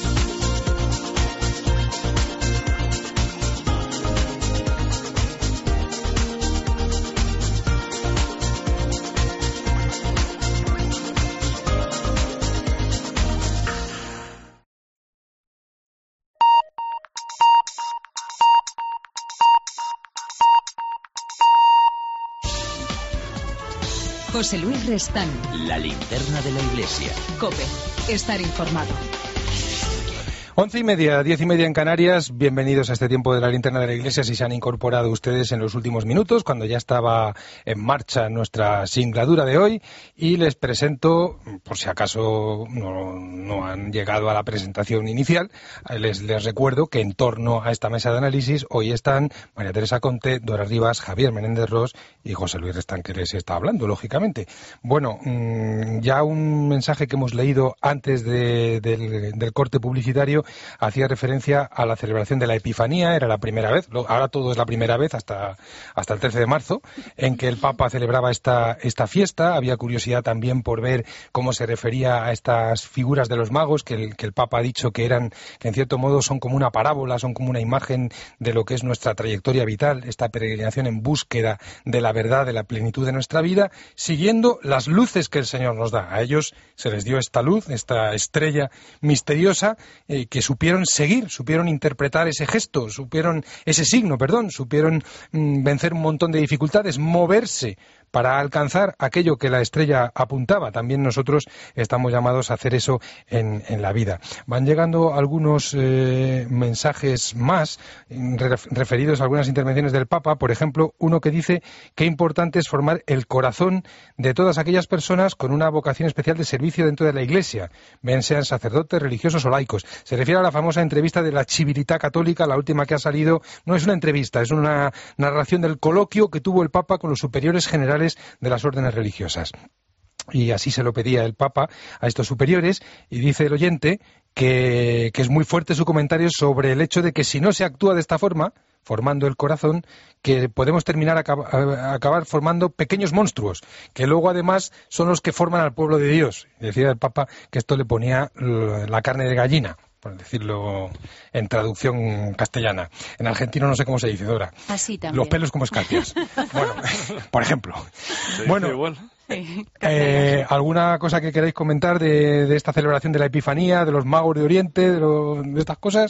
José Luis Restán. La linterna de la Iglesia. COPE. Estar informado. Once y media, diez y media en Canarias. Bienvenidos a este tiempo de la linterna de la Iglesia. Si se han incorporado ustedes en los últimos minutos, cuando ya estaba en marcha nuestra singladura de hoy, y les presento, por si acaso no, no han llegado a la presentación inicial, les, les recuerdo que en torno a esta mesa de análisis hoy están María Teresa Conte, Dora Rivas, Javier Menéndez Ros y José Luis Restán, que les está hablando, lógicamente. Bueno, mmm, ya un mensaje que hemos leído antes de, del, del corte publicitario hacía referencia a la celebración de la Epifanía. Era la primera vez, ahora todo es la primera vez hasta, hasta el trece de marzo, en que el Papa celebraba esta, esta fiesta. Había curiosidad también por ver cómo se refería a estas figuras de los magos, que el, que el Papa ha dicho que eran, que en cierto modo son como una parábola, son como una imagen de lo que es nuestra trayectoria vital, esta peregrinación en búsqueda de la verdad, de la plenitud de nuestra vida, siguiendo las luces que el Señor nos da. A ellos se les dio esta luz, esta estrella misteriosa, eh, que que supieron seguir, supieron interpretar ese gesto, supieron ese signo, perdón, supieron mmm, vencer un montón de dificultades, moverse para alcanzar aquello que la estrella apuntaba. También nosotros estamos llamados a hacer eso en, en la vida. Van llegando algunos eh, mensajes más re, referidos a algunas intervenciones del Papa. Por ejemplo, uno que dice qué importante es formar el corazón de todas aquellas personas con una vocación especial de servicio dentro de la Iglesia, bien sean sacerdotes, religiosos o laicos. Se refiere a la famosa entrevista de la Civiltà Católica, la última que ha salido. No es una entrevista, es una narración del coloquio que tuvo el Papa con los superiores generales de las órdenes religiosas. Y así se lo pedía el Papa a estos superiores, y dice el oyente que, que es muy fuerte su comentario sobre el hecho de que si no se actúa de esta forma, formando el corazón, que podemos terminar a acabar formando pequeños monstruos, que luego además son los que forman al pueblo de Dios. Decía el Papa que esto le ponía la carne de gallina, por decirlo en traducción castellana. En argentino no sé cómo se dice, Dora. Así también. Los pelos como escarpias. Bueno, por ejemplo. Bueno, eh, ¿alguna cosa que queráis comentar de, de esta celebración de la Epifanía, de los magos de Oriente, de, lo, de estas cosas?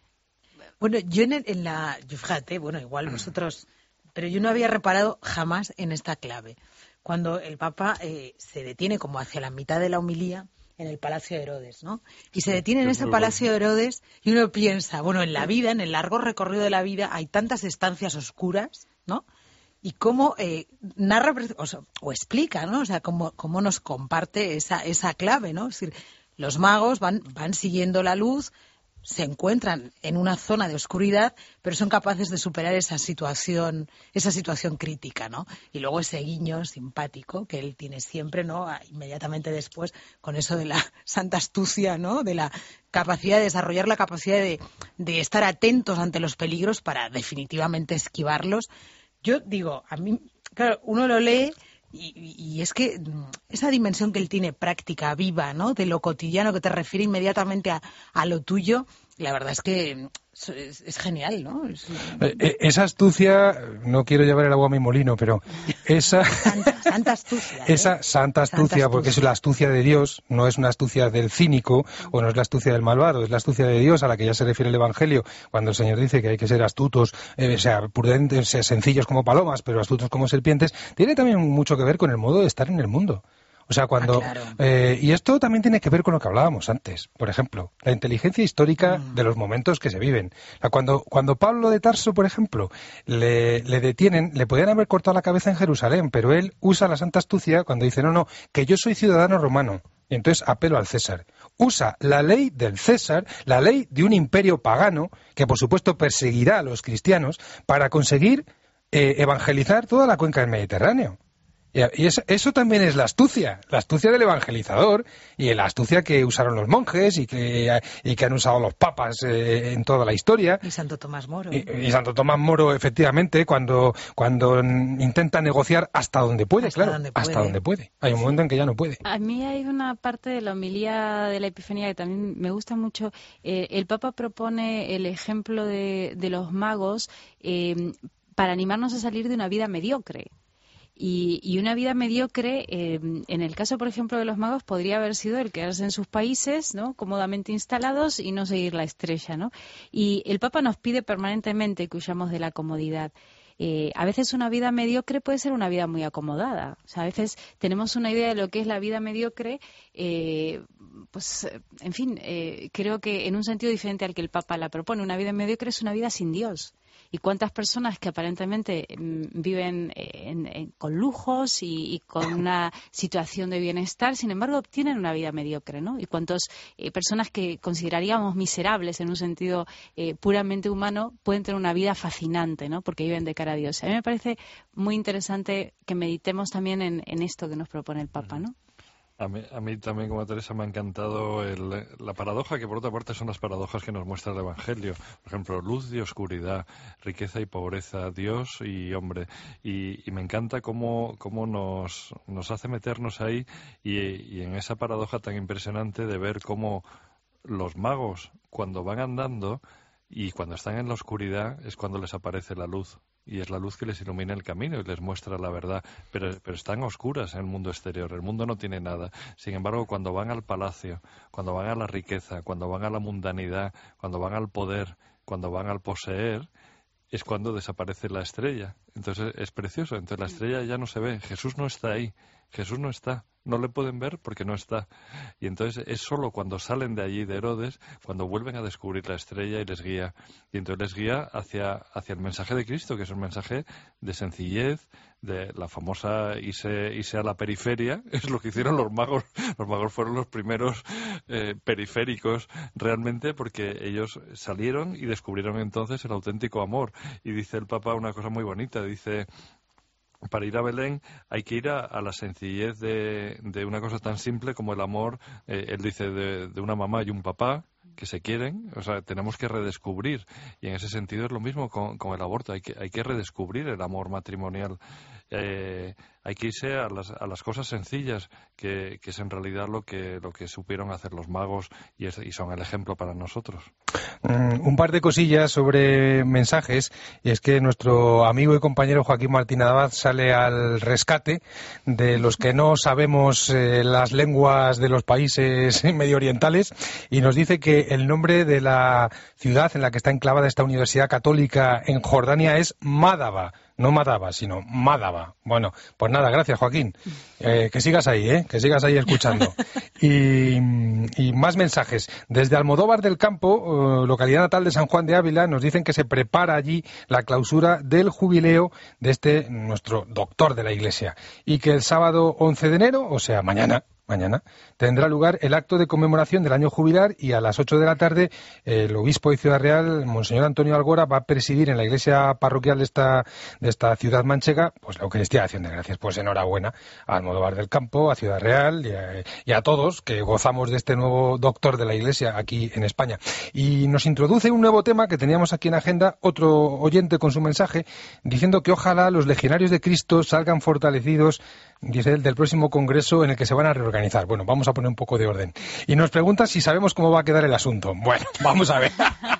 Bueno, yo en, en la... Yo fíjate, bueno, igual vosotros... Pero yo no había reparado jamás en esta clave. Cuando el Papa eh, se detiene como hacia la mitad de la homilía en el Palacio de Herodes, ¿no? Y se detiene en ese Palacio de Herodes y uno piensa, bueno, en la vida, en el largo recorrido de la vida, hay tantas estancias oscuras, ¿no? Y cómo eh, narra o, sea, o explica, ¿no? O sea, cómo, cómo nos comparte esa, esa clave, ¿no? Es decir, los magos van, van siguiendo la luz, se encuentran en una zona de oscuridad, pero son capaces de superar esa situación, esa situación crítica, ¿no? Y luego ese guiño simpático que él tiene siempre, ¿no? Inmediatamente después, con eso de la santa astucia, ¿no? De la capacidad de desarrollar la capacidad de, de estar atentos ante los peligros para definitivamente esquivarlos. Yo digo, a mí, claro, uno lo lee y, y es que esa dimensión que él tiene práctica, viva, ¿no? De lo cotidiano, que te refiere inmediatamente a, a lo tuyo, la verdad es que es, es genial, ¿no? Es... Esa astucia, no quiero llevar el agua a mi molino, pero esa santa, santa astucia, ¿eh? esa santa astucia, santa astucia, porque es la astucia de Dios, no es una astucia del cínico o no es la astucia del malvado, es la astucia de Dios a la que ya se refiere el Evangelio cuando el Señor dice que hay que ser astutos, eh, o sea, prudentes, sea, sencillos como palomas, pero astutos como serpientes. Tiene también mucho que ver con el modo de estar en el mundo. O sea, cuando... Ah, claro. eh, y esto también tiene que ver con lo que hablábamos antes. Por ejemplo, la inteligencia histórica mm. de los momentos que se viven. O sea, cuando, cuando Pablo de Tarso, por ejemplo, le, le detienen, le podían haber cortado la cabeza en Jerusalén, pero él usa la santa astucia cuando dice, no, no, que yo soy ciudadano romano. Y entonces apelo al César. Usa la ley del César, la ley de un imperio pagano, que por supuesto perseguirá a los cristianos, para conseguir eh, evangelizar toda la cuenca del Mediterráneo. Y eso, eso también es la astucia, la astucia del evangelizador y la astucia que usaron los monjes y que, y que han usado los papas eh, en toda la historia. Y Santo Tomás Moro. Y, y Santo Tomás Moro, efectivamente, cuando, cuando intenta negociar hasta donde puede, hasta claro, donde puede. hasta donde puede. Hay un momento en que ya no puede. A mí hay una parte de la homilía de la Epifanía que también me gusta mucho. Eh, el Papa propone el ejemplo de, de los magos eh, para animarnos a salir de una vida mediocre. Y, y una vida mediocre, eh, en el caso, por ejemplo, de los magos, podría haber sido el quedarse en sus países, ¿no?, cómodamente instalados y no seguir la estrella, ¿no? Y el Papa nos pide permanentemente que huyamos de la comodidad. Eh, a veces una vida mediocre puede ser una vida muy acomodada. O sea, a veces tenemos una idea de lo que es la vida mediocre, eh, pues, en fin, eh, creo que en un sentido diferente al que el Papa la propone. Una vida mediocre es una vida sin Dios. Y cuántas personas que aparentemente mm, viven en, en, con lujos y, y con una situación de bienestar, sin embargo, obtienen una vida mediocre, ¿no? Y cuántas eh, personas que consideraríamos miserables en un sentido eh, puramente humano pueden tener una vida fascinante, ¿no? Porque viven de cara a Dios. A mí me parece muy interesante que meditemos también en, en esto que nos propone el Papa, ¿no? A mí, a mí también, como a Teresa, me ha encantado el, la paradoja, que por otra parte son las paradojas que nos muestra el Evangelio. Por ejemplo, luz y oscuridad, riqueza y pobreza, Dios y hombre. Y, y me encanta cómo, cómo nos, nos hace meternos ahí y, y en esa paradoja tan impresionante de ver cómo los magos, cuando van andando y cuando están en la oscuridad, es cuando les aparece la luz. y es la luz que les ilumina el camino y les muestra la verdad, pero, pero están oscuras en el mundo exterior, el mundo no tiene nada. Sin embargo, cuando van al palacio, cuando van a la riqueza, cuando van a la mundanidad, cuando van al poder, cuando van al poseer, es cuando desaparece la estrella. Entonces es precioso, entonces la estrella ya no se ve, Jesús no está ahí, Jesús no está. No le pueden ver porque no está. Y entonces es solo cuando salen de allí, de Herodes, cuando vuelven a descubrir la estrella y les guía. Y entonces les guía hacia, hacia el mensaje de Cristo, que es un mensaje de sencillez, de la famosa irse, irse a la periferia. Es lo que hicieron los magos. Los magos fueron los primeros eh, periféricos realmente, porque ellos salieron y descubrieron entonces el auténtico amor. Y dice el Papa una cosa muy bonita, dice... Para ir a Belén hay que ir a, a la sencillez de, de una cosa tan simple como el amor, eh, él dice, de, de una mamá y un papá que se quieren, o sea, tenemos que redescubrir, y en ese sentido es lo mismo con, con el aborto, hay que, hay que redescubrir el amor matrimonial, eh, hay que irse a las, a las cosas sencillas, que, que es en realidad lo que, lo que supieron hacer los magos y, es, y son el ejemplo para nosotros. Mm, un par de cosillas sobre mensajes, y es que nuestro amigo y compañero Joaquín Martín Abad sale al rescate de los que no sabemos eh, las lenguas de los países medio orientales, y nos dice que el nombre de la ciudad en la que está enclavada esta universidad católica en Jordania es Mádaba. No Madaba, sino Mádaba. Bueno, pues nada, gracias Joaquín. Eh, que sigas ahí, ¿eh? Que sigas ahí escuchando. Y, y más mensajes. Desde Almodóvar del Campo, eh, localidad natal de San Juan de Ávila, nos dicen que se prepara allí la clausura del jubileo de este, nuestro doctor de la Iglesia. Y que el sábado once de enero, o sea, mañana, mañana, tendrá lugar el acto de conmemoración del año jubilar, y a las ocho de la tarde el obispo de Ciudad Real, Monseñor Antonio Algora, va a presidir en la iglesia parroquial de esta, de esta ciudad manchega pues la Eucaristía de Acción de Gracias. Pues enhorabuena a Almodóvar del Campo, a Ciudad Real y a, y a todos que gozamos de este nuevo doctor de la Iglesia aquí en España. Y nos introduce un nuevo tema que teníamos aquí en agenda, otro oyente con su mensaje, diciendo que ojalá los legionarios de Cristo salgan fortalecidos, dice él, del próximo congreso en el que se van a reorganizar. Bueno, vamos a poner un poco de orden. Y nos pregunta si sabemos cómo va a quedar el asunto. Bueno, vamos a ver.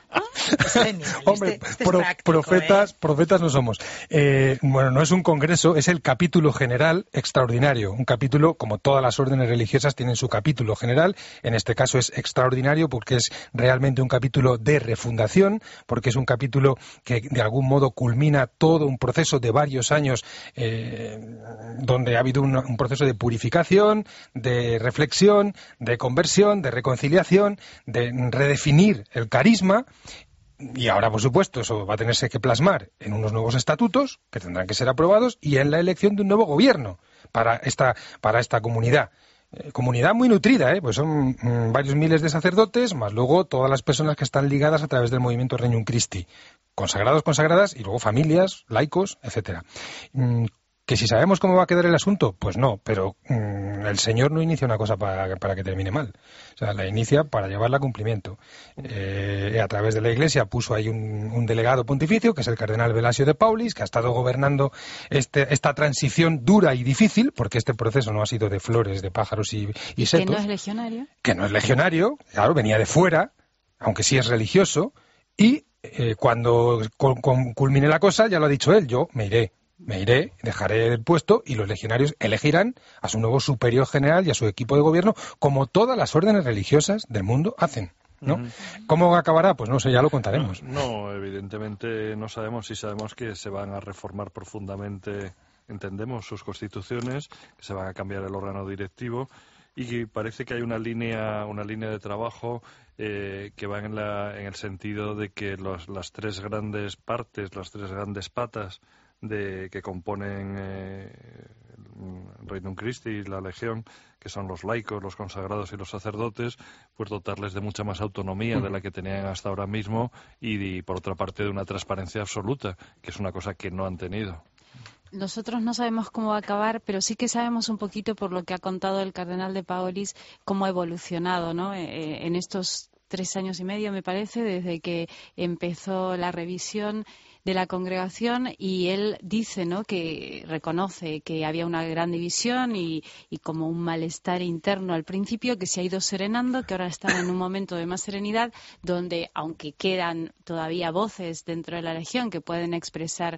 Hombre, este, este pro, práctico, profetas, ¿eh? profetas no somos. Eh, bueno, no es un congreso, es el capítulo general extraordinario. Un capítulo, como todas las órdenes religiosas, tienen su capítulo general. En este caso es extraordinario porque es realmente un capítulo de refundación, porque es un capítulo que de algún modo culmina todo un proceso de varios años eh, donde ha habido un, un proceso de purificación, de reflexión, de conversión, de reconciliación, de redefinir el carisma. Y ahora, por supuesto, eso va a tenerse que plasmar en unos nuevos estatutos que tendrán que ser aprobados y en la elección de un nuevo gobierno para esta, para esta comunidad. Eh, comunidad muy nutrida, ¿eh? Pues son mm, varios miles de sacerdotes, más luego todas las personas que están ligadas a través del movimiento Regnum Christi, consagrados, consagradas, y luego familias, laicos, etcétera. Mm, ¿Que si sabemos cómo va a quedar el asunto? Pues no, pero mmm, el Señor no inicia una cosa para, para que termine mal. O sea, la inicia para llevarla a cumplimiento. Eh, a través de la Iglesia puso ahí un, un delegado pontificio, que es el cardenal Velasio de Paulis, que ha estado gobernando este, esta transición dura y difícil, porque este proceso no ha sido de flores, de pájaros y, y setos. ¿Que no es legionario? Que no es legionario, claro, venía de fuera, aunque sí es religioso, y eh, cuando con, con, culmine la cosa, ya lo ha dicho él, yo me iré. Me iré, dejaré el puesto y los legionarios elegirán a su nuevo superior general y a su equipo de gobierno, como todas las órdenes religiosas del mundo hacen, ¿no? Uh-huh. ¿Cómo acabará? Pues no sé, ya lo contaremos. No, no, evidentemente no sabemos, si sabemos que se van a reformar profundamente, entendemos, sus constituciones, que se van a cambiar el órgano directivo, y que parece que hay una línea, una línea de trabajo eh, que va en, la, en el sentido de que los, las tres grandes partes, las tres grandes patas de que componen eh, Regnum Christi y la Legión, que son los laicos, los consagrados y los sacerdotes, pues dotarles de mucha más autonomía de la que tenían hasta ahora mismo y, y por otra parte de una transparencia absoluta, que es una cosa que no han tenido. Nosotros no sabemos cómo va a acabar, pero sí que sabemos un poquito, por lo que ha contado el cardenal de Paulis, cómo ha evolucionado, ¿no? Eh, en estos tres años y medio, me parece, desde que empezó la revisión de la congregación, y él dice, ¿no?, que reconoce que había una gran división y, y como un malestar interno al principio, que se ha ido serenando, que ahora están en un momento de más serenidad, donde, aunque quedan todavía voces dentro de la Legión que pueden expresar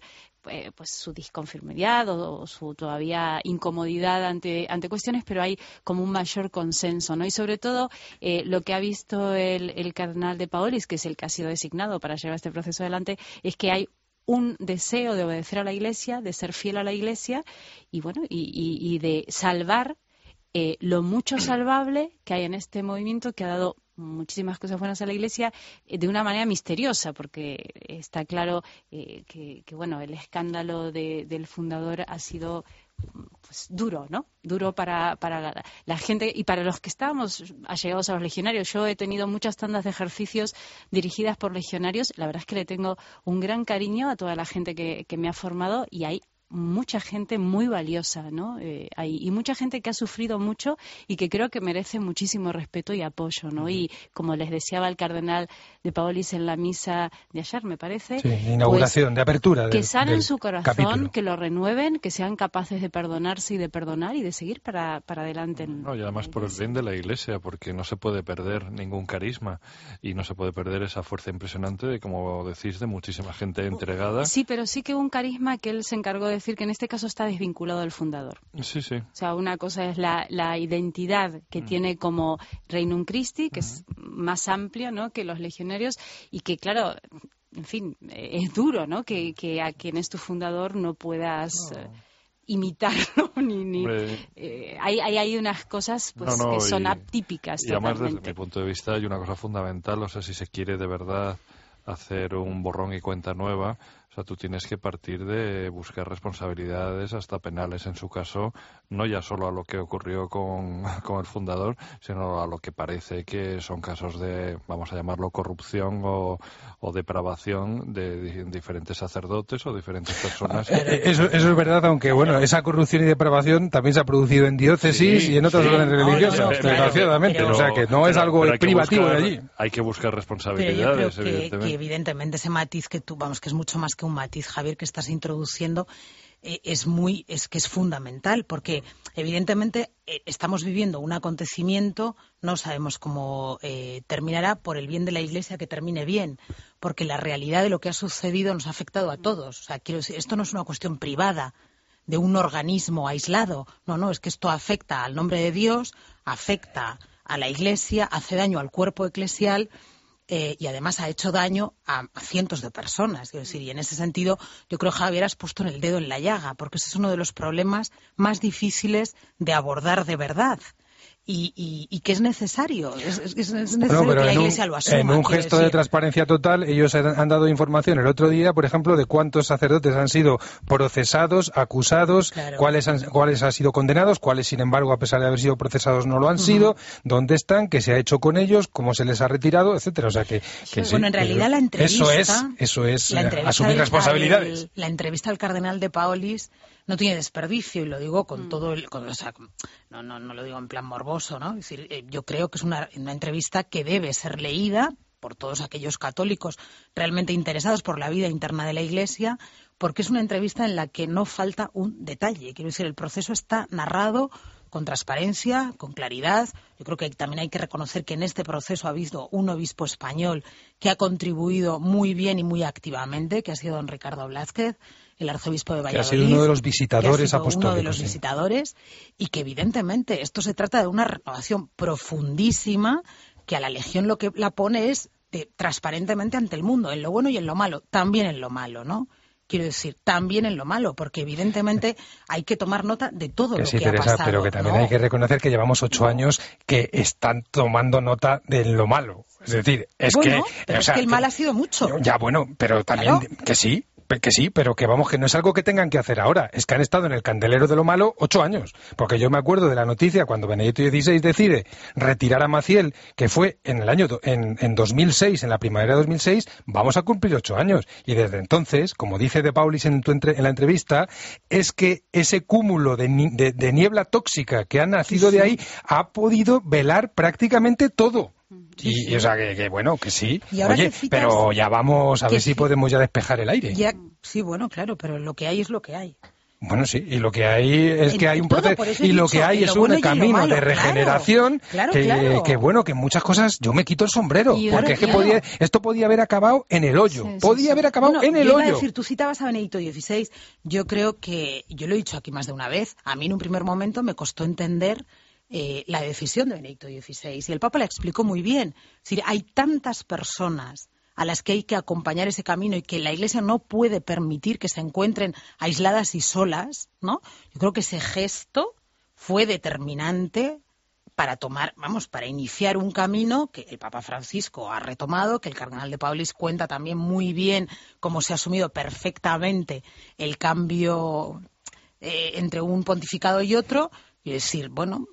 eh, pues su disconformidad o, o su todavía incomodidad ante, ante cuestiones, pero hay como un mayor consenso, ¿no? Y sobre todo eh, lo que ha visto el, el cardenal de Paolis, que es el que ha sido designado para llevar este proceso adelante, es que hay un deseo de obedecer a la Iglesia, de ser fiel a la Iglesia y bueno y, y, y de salvar eh, lo mucho salvable que hay en este movimiento, que ha dado muchísimas cosas buenas a la Iglesia eh, de una manera misteriosa, porque está claro eh, que, que bueno el escándalo de, del fundador ha sido pues duro, ¿no? Duro para, para la, la gente y para los que estábamos allegados a los legionarios. Yo he tenido muchas tandas de ejercicios dirigidas por legionarios. La verdad es que le tengo un gran cariño a toda la gente que, que me ha formado, y hay mucha gente muy valiosa, ¿no? Eh, hay, y mucha gente que ha sufrido mucho y que creo que merece muchísimo respeto y apoyo, ¿no? Y como les deseaba el cardenal de Paolis en la misa de ayer, me parece. Sí, inauguración, pues, de apertura. Que del, sanen del su corazón, capítulo. que lo renueven, que sean capaces de perdonarse y de perdonar y de seguir para, para adelante. En, no, y además por el bien de la Iglesia, porque no se puede perder ningún carisma y no se puede perder esa fuerza impresionante de, como decís, de muchísima gente entregada. Sí, pero sí que un carisma que él se encargó de decir que en este caso está desvinculado del fundador. Sí, sí. O sea, una cosa es la, la identidad que mm. tiene como Regnum Christi, que mm. es más amplio, ¿no?, que los legionarios, y que, claro, en fin, es duro, ¿no?, que, que a quien es tu fundador no puedas... No. Eh, imitarlo ni, ni eh, hay, hay hay unas cosas pues no, no, que son y, atípicas y además totalmente. Desde mi punto de vista hay una cosa fundamental, o sea, si se quiere de verdad hacer un borrón y cuenta nueva, o sea, tú tienes que partir de buscar responsabilidades hasta penales en su caso, no ya solo a lo que ocurrió con, con el fundador, sino a lo que parece que son casos de, vamos a llamarlo, corrupción o, o depravación de, de diferentes sacerdotes o diferentes personas. Eso, eso es verdad, aunque bueno, esa corrupción y depravación también se ha producido en diócesis sí, y en otras sí. órdenes religiosas, no, no, desgraciadamente. Pero, o sea, que no es algo pero privativo buscar, de allí. Hay que buscar responsabilidades, pero yo creo que, evidentemente. que evidentemente ese matiz que tú, vamos, que es mucho más que un matiz, Javier, que estás introduciendo, eh, es muy, es que es fundamental, porque evidentemente eh, estamos viviendo un acontecimiento, no sabemos cómo eh, terminará, por el bien de la Iglesia que termine bien, porque la realidad de lo que ha sucedido nos ha afectado a todos. O sea, quiero decir, esto no es una cuestión privada de un organismo aislado, no, no, es que esto afecta al nombre de Dios, afecta a la Iglesia, hace daño al cuerpo eclesial. Eh, y además ha hecho daño a, a cientos de personas. Quiero decir, y en ese sentido yo creo, Javier, has puesto el dedo en la llaga, porque ese es uno de los problemas más difíciles de abordar de verdad. Y, y, y que es necesario, es, es, es necesario bueno, que la Iglesia un, lo asuma. En un gesto decir. de transparencia total, ellos han, han dado información el otro día, por ejemplo, de cuántos sacerdotes han sido procesados, acusados, claro. cuáles, han, cuáles han sido condenados, cuáles, sin embargo, a pesar de haber sido procesados, no lo han uh-huh. sido, dónde están, qué se ha hecho con ellos, cómo se les ha retirado, etcétera. O sea que, que bueno, sí, en realidad la entrevista... Eso es, eso es la asumir responsabilidades. Del, la entrevista al cardenal de Paolis no tiene desperdicio, y lo digo con mm. todo el... Con, o sea, no, no, no lo digo en plan morboso, ¿no? Es decir, eh, yo creo que es una, una entrevista que debe ser leída por todos aquellos católicos realmente interesados por la vida interna de la Iglesia, porque es una entrevista en la que no falta un detalle. Quiero decir, el proceso está narrado con transparencia, con claridad. Yo creo que también hay que reconocer que en este proceso ha habido un obispo español que ha contribuido muy bien y muy activamente, que ha sido don Ricardo Blázquez, el arzobispo de Valladolid. Que ha sido uno de los visitadores apostólicos. Uno de los sí. visitadores, y que evidentemente esto se trata de una renovación profundísima, que a la Legión lo que la pone es de, transparentemente ante el mundo, en lo bueno y en lo malo, también en lo malo, ¿no? Quiero decir, también en lo malo, porque evidentemente hay que tomar nota de todo que lo sí, que Teresa, ha pasado. Pero que también ¿no? hay que reconocer que llevamos ocho no. años que están tomando nota de lo malo. Es decir, es bueno, que... pero o es sea, que el mal ha sido mucho. Ya, bueno, pero también claro. que sí. Que sí, pero que vamos, que no es algo que tengan que hacer ahora. Es que han estado en el candelero de lo malo ocho años. Porque yo me acuerdo de la noticia cuando Benedicto dieciséis decide retirar a Maciel, que fue en el año en, en dos mil seis, en la primavera de dos mil seis, vamos a cumplir ocho años. Y desde entonces, como dice De Paulis en, tu entre, en la entrevista, es que ese cúmulo de, de, de niebla tóxica que ha nacido sí, sí. de ahí ha podido velar prácticamente todo. Sí, y, sí. o sea, que, que bueno, que sí. Oye, pero ya vamos a ver si podemos ya despejar el aire. Ya, sí, bueno, claro, pero lo que hay es lo que hay. Bueno, sí, y lo que hay es que hay un todo, proceso, y lo que hay es un camino de regeneración, claro, que, claro. que bueno, que muchas cosas yo me quito el sombrero, Y porque ahora, es que claro. podía, esto podía haber acabado en el hoyo, Sí, sí, podía sí. haber acabado Bueno, en el yo iba a hoyo. decir, tú citabas a Benedicto dieciséis, yo creo que, yo lo he dicho aquí más de una vez, a mí en un primer momento me costó entender eh, la decisión de Benedicto dieciséis, y el Papa la explicó muy bien. Es decir, hay tantas personas a las que hay que acompañar ese camino y que la Iglesia no puede permitir que se encuentren aisladas y solas, ¿no? Yo creo que ese gesto fue determinante para tomar, vamos, para iniciar un camino que el Papa Francisco ha retomado, que el cardenal de Paulis cuenta también muy bien cómo se ha asumido perfectamente el cambio eh, entre un pontificado y otro, y decir, bueno...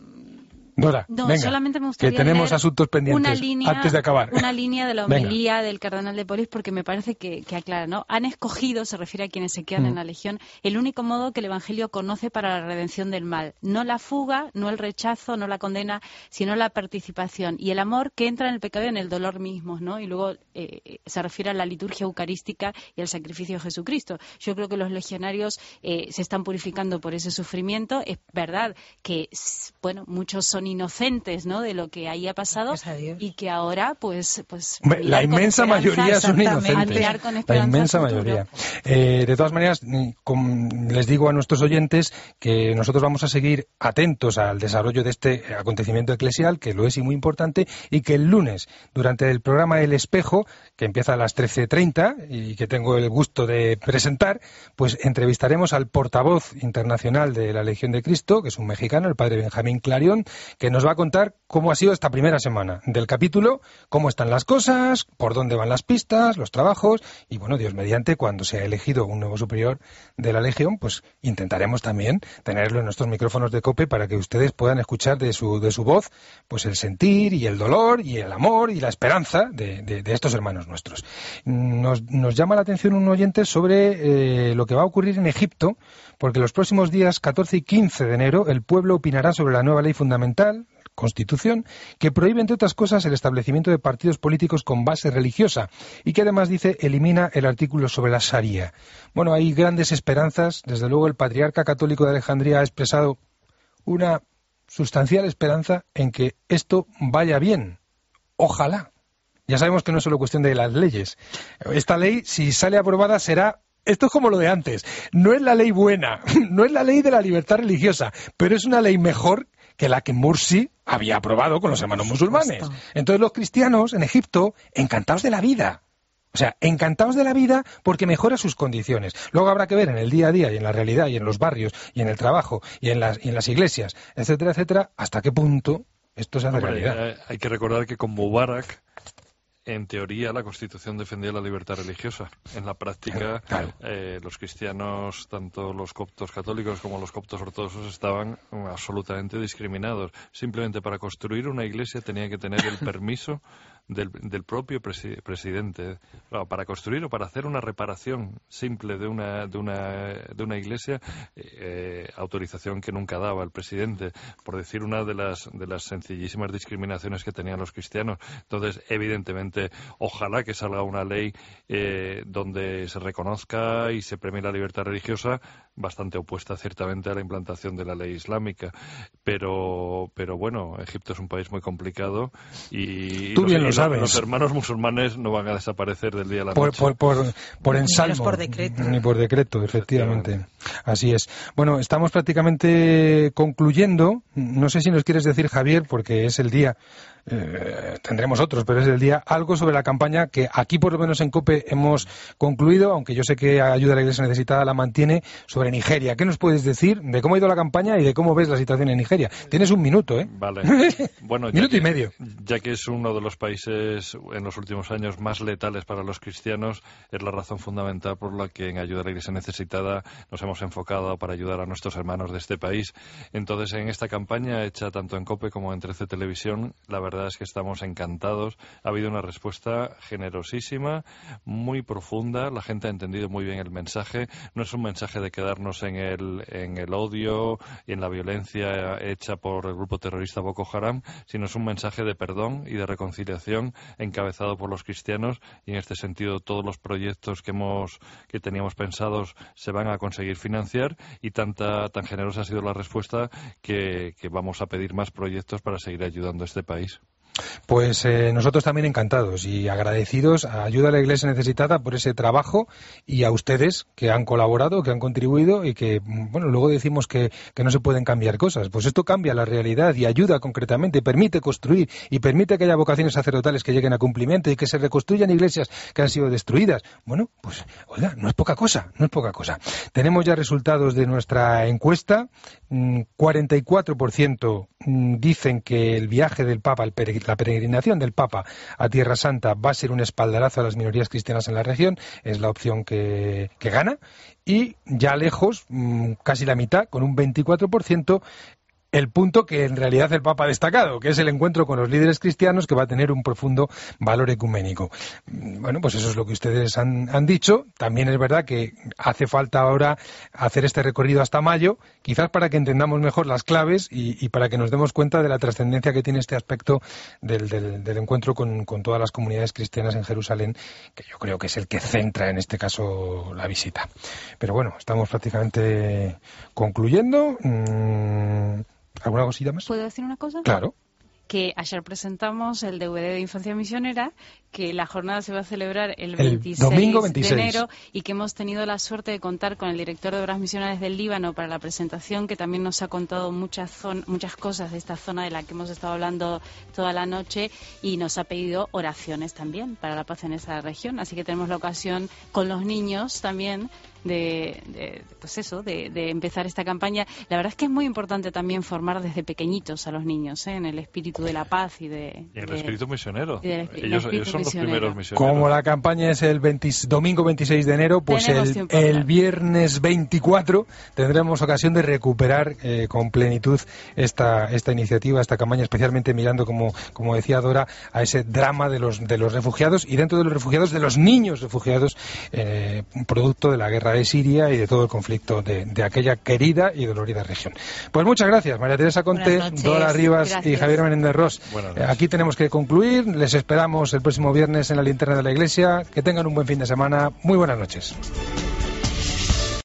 Dora, No, venga, solamente me que gustaría tenemos leer asuntos pendientes una línea, antes de acabar. Una línea de la Venga. homilía del cardenal de Paulis, porque me parece que, que aclara, ¿no? Han escogido, se refiere a quienes se quedan Mm. en la Legión, el único modo que el Evangelio conoce para la redención del mal. No la fuga, no el rechazo, no la condena, sino la participación. Y el amor que entra en el pecado y en el dolor mismos, ¿no? Y luego eh, se refiere a la liturgia eucarística y al sacrificio de Jesucristo. Yo creo que los legionarios eh, se están purificando por ese sufrimiento. Es verdad que, bueno, muchos son inocentes, ¿no?, de lo que ahí ha pasado y que ahora pues pues Hombre, la inmensa mayoría son inocentes, la inmensa mayoría. Eh, de todas maneras, com, les digo a nuestros oyentes que nosotros vamos a seguir atentos al desarrollo de este acontecimiento eclesial, que lo es y muy importante, y que el lunes, durante el programa El Espejo, que empieza a las trece treinta y que tengo el gusto de presentar, pues entrevistaremos al portavoz internacional de la Legión de Cristo, que es un mexicano, el padre Benjamín Clarion, que nos va a contar cómo ha sido esta primera semana del capítulo, cómo están las cosas, por dónde van las pistas, los trabajos, y bueno, Dios mediante, cuando sea elegido un nuevo superior de la Legión, pues intentaremos también tenerlo en nuestros micrófonos de COPE para que ustedes puedan escuchar de su, de su voz pues el sentir y el dolor y el amor y la esperanza de, de, de estos hermanos nuestros. Nos, nos llama la atención un oyente sobre eh, lo que va a ocurrir en Egipto, porque los próximos días catorce y quince de enero el pueblo opinará sobre la nueva ley fundamental, Constitución, que prohíbe, entre otras cosas, el establecimiento de partidos políticos con base religiosa y que además, dice, elimina el artículo sobre la Sharia. Bueno, hay grandes esperanzas. Desde luego, el patriarca católico de Alejandría ha expresado una sustancial esperanza en que esto vaya bien. Ojalá. Ya sabemos que no es solo cuestión de las leyes. Esta ley, si sale aprobada, será... Esto es como lo de antes. No es la ley buena, no es la ley de la libertad religiosa, pero es una ley mejor que la que Mursi había aprobado con los hermanos musulmanes. Entonces los cristianos en Egipto, encantados de la vida. O sea, encantados de la vida porque mejora sus condiciones. Luego habrá que ver en el día a día y en la realidad y en los barrios y en el trabajo y en las, y en las iglesias, etcétera, etcétera, hasta qué punto esto se hace Hombre, realidad. eh, Hay que recordar que con Mubarak, en teoría, la Constitución defendía la libertad religiosa. En la práctica, Claro. eh, los cristianos, tanto los coptos católicos como los coptos ortodoxos, estaban um, absolutamente discriminados. Simplemente para construir una iglesia tenía que tener el permiso del, del propio presi- presidente. Claro, para construir o para hacer una reparación simple de una, de una, de una iglesia, eh, autorización que nunca daba el presidente, por decir una de las, de las sencillísimas discriminaciones que tenían los cristianos. Entonces, evidentemente, ojalá que salga una ley eh, donde se reconozca y se premie la libertad religiosa, bastante opuesta ciertamente a la implantación de la ley islámica. Pero, pero bueno, Egipto es un país muy complicado y, Tú los, bien lo y sabes. los hermanos musulmanes no van a desaparecer del día a la Por, noche. por, por, por ensalmo. por decreto. Ni por decreto, efectivamente. Así es. Bueno, estamos prácticamente concluyendo. No sé si nos quieres decir, Javier, porque es el día, eh, tendremos otros, pero es el día, algo sobre la campaña que aquí, por lo menos en COPE, hemos concluido, aunque yo sé que Ayuda a la Iglesia Necesitada la mantiene, sobre Nigeria. ¿Qué nos puedes decir de cómo ha ido la campaña y de cómo ves la situación en Nigeria? Tienes un minuto, ¿eh? Vale. Bueno, ya Minuto que, y medio. Ya que es uno de los países en los últimos años más letales para los cristianos, es la razón fundamental por la que en Ayuda a la Iglesia Necesitada nos hemos enfocado para ayudar a nuestros hermanos de este país. Entonces, en esta campaña hecha tanto en COPE como en trece Televisión, la verdad verdad es que estamos encantados. Ha habido una respuesta generosísima, muy profunda. La gente ha entendido muy bien el mensaje. No es un mensaje de quedarnos en el, en el odio y en la violencia hecha por el grupo terrorista Boko Haram, sino es un mensaje de perdón y de reconciliación encabezado por los cristianos, y en este sentido todos los proyectos que hemos que teníamos pensados se van a conseguir financiar, y tanta tan generosa ha sido la respuesta que, que vamos a pedir más proyectos para seguir ayudando a este país. Pues eh, nosotros también encantados y agradecidos a Ayuda a la Iglesia Necesitada por ese trabajo, y a ustedes que han colaborado, que han contribuido, y que, bueno, luego decimos que, que no se pueden cambiar cosas. Pues esto cambia la realidad y ayuda concretamente, permite construir y permite que haya vocaciones sacerdotales que lleguen a cumplimiento y que se reconstruyan iglesias que han sido destruidas. Bueno, pues, oiga, no es poca cosa, no es poca cosa. Tenemos ya resultados de nuestra encuesta. cuarenta y cuatro por ciento dicen que el viaje del Papa, el peregr- la peregrinación del Papa a Tierra Santa va a ser un espaldarazo a las minorías cristianas en la región. Es la opción que, que gana. Y ya lejos, casi la mitad, con un veinticuatro por ciento, el punto que en realidad el Papa ha destacado, que es el encuentro con los líderes cristianos, que va a tener un profundo valor ecuménico. Bueno, pues eso es lo que ustedes han, han dicho. También es verdad que hace falta ahora hacer este recorrido hasta mayo, quizás para que entendamos mejor las claves y, y para que nos demos cuenta de la trascendencia que tiene este aspecto del, del, del encuentro con, con todas las comunidades cristianas en Jerusalén, que yo creo que es el que centra en este caso la visita. Pero bueno, estamos prácticamente concluyendo. Mm, ¿Alguna cosilla más? ¿Puedo decir una cosa? Claro. Que ayer presentamos el D V D de Infancia Misionera, que la jornada se va a celebrar el, El veintiséis, domingo veintiséis de enero, y que hemos tenido la suerte de contar con el director de Obras Misionales del Líbano para la presentación, que también nos ha contado muchas, zon- muchas cosas de esta zona de la que hemos estado hablando toda la noche, y nos ha pedido oraciones también para la paz en esa región. Así que tenemos la ocasión con los niños también de, de pues eso, de, de empezar esta campaña. La verdad es que es muy importante también formar desde pequeñitos a los niños, ¿eh? En el espíritu de la paz y de... Y el de, espíritu misionero. y del espi- Ellos, el ellos son espíritu los misionero. primeros misioneros. Como la campaña es el veinte, domingo veintiséis de enero, pues Tenemos el, tiempo, el claro. viernes veinticuatro tendremos ocasión de recuperar eh, con plenitud esta, esta iniciativa, esta campaña, especialmente mirando, como, como decía Dora, a ese drama de los, de los refugiados, y dentro de los refugiados, de los niños refugiados, eh, producto de la guerra de Siria y de todo el conflicto de, de aquella querida y dolorida región. Pues muchas gracias, María Teresa Conte, Buenas noches. Dora Rivas Gracias. y Javier Menéndez Ros. Buenas Eh, noches. Aquí tenemos que concluir. Les esperamos el próximo viernes en la Linterna de la Iglesia. Que tengan un buen fin de semana. Muy buenas noches.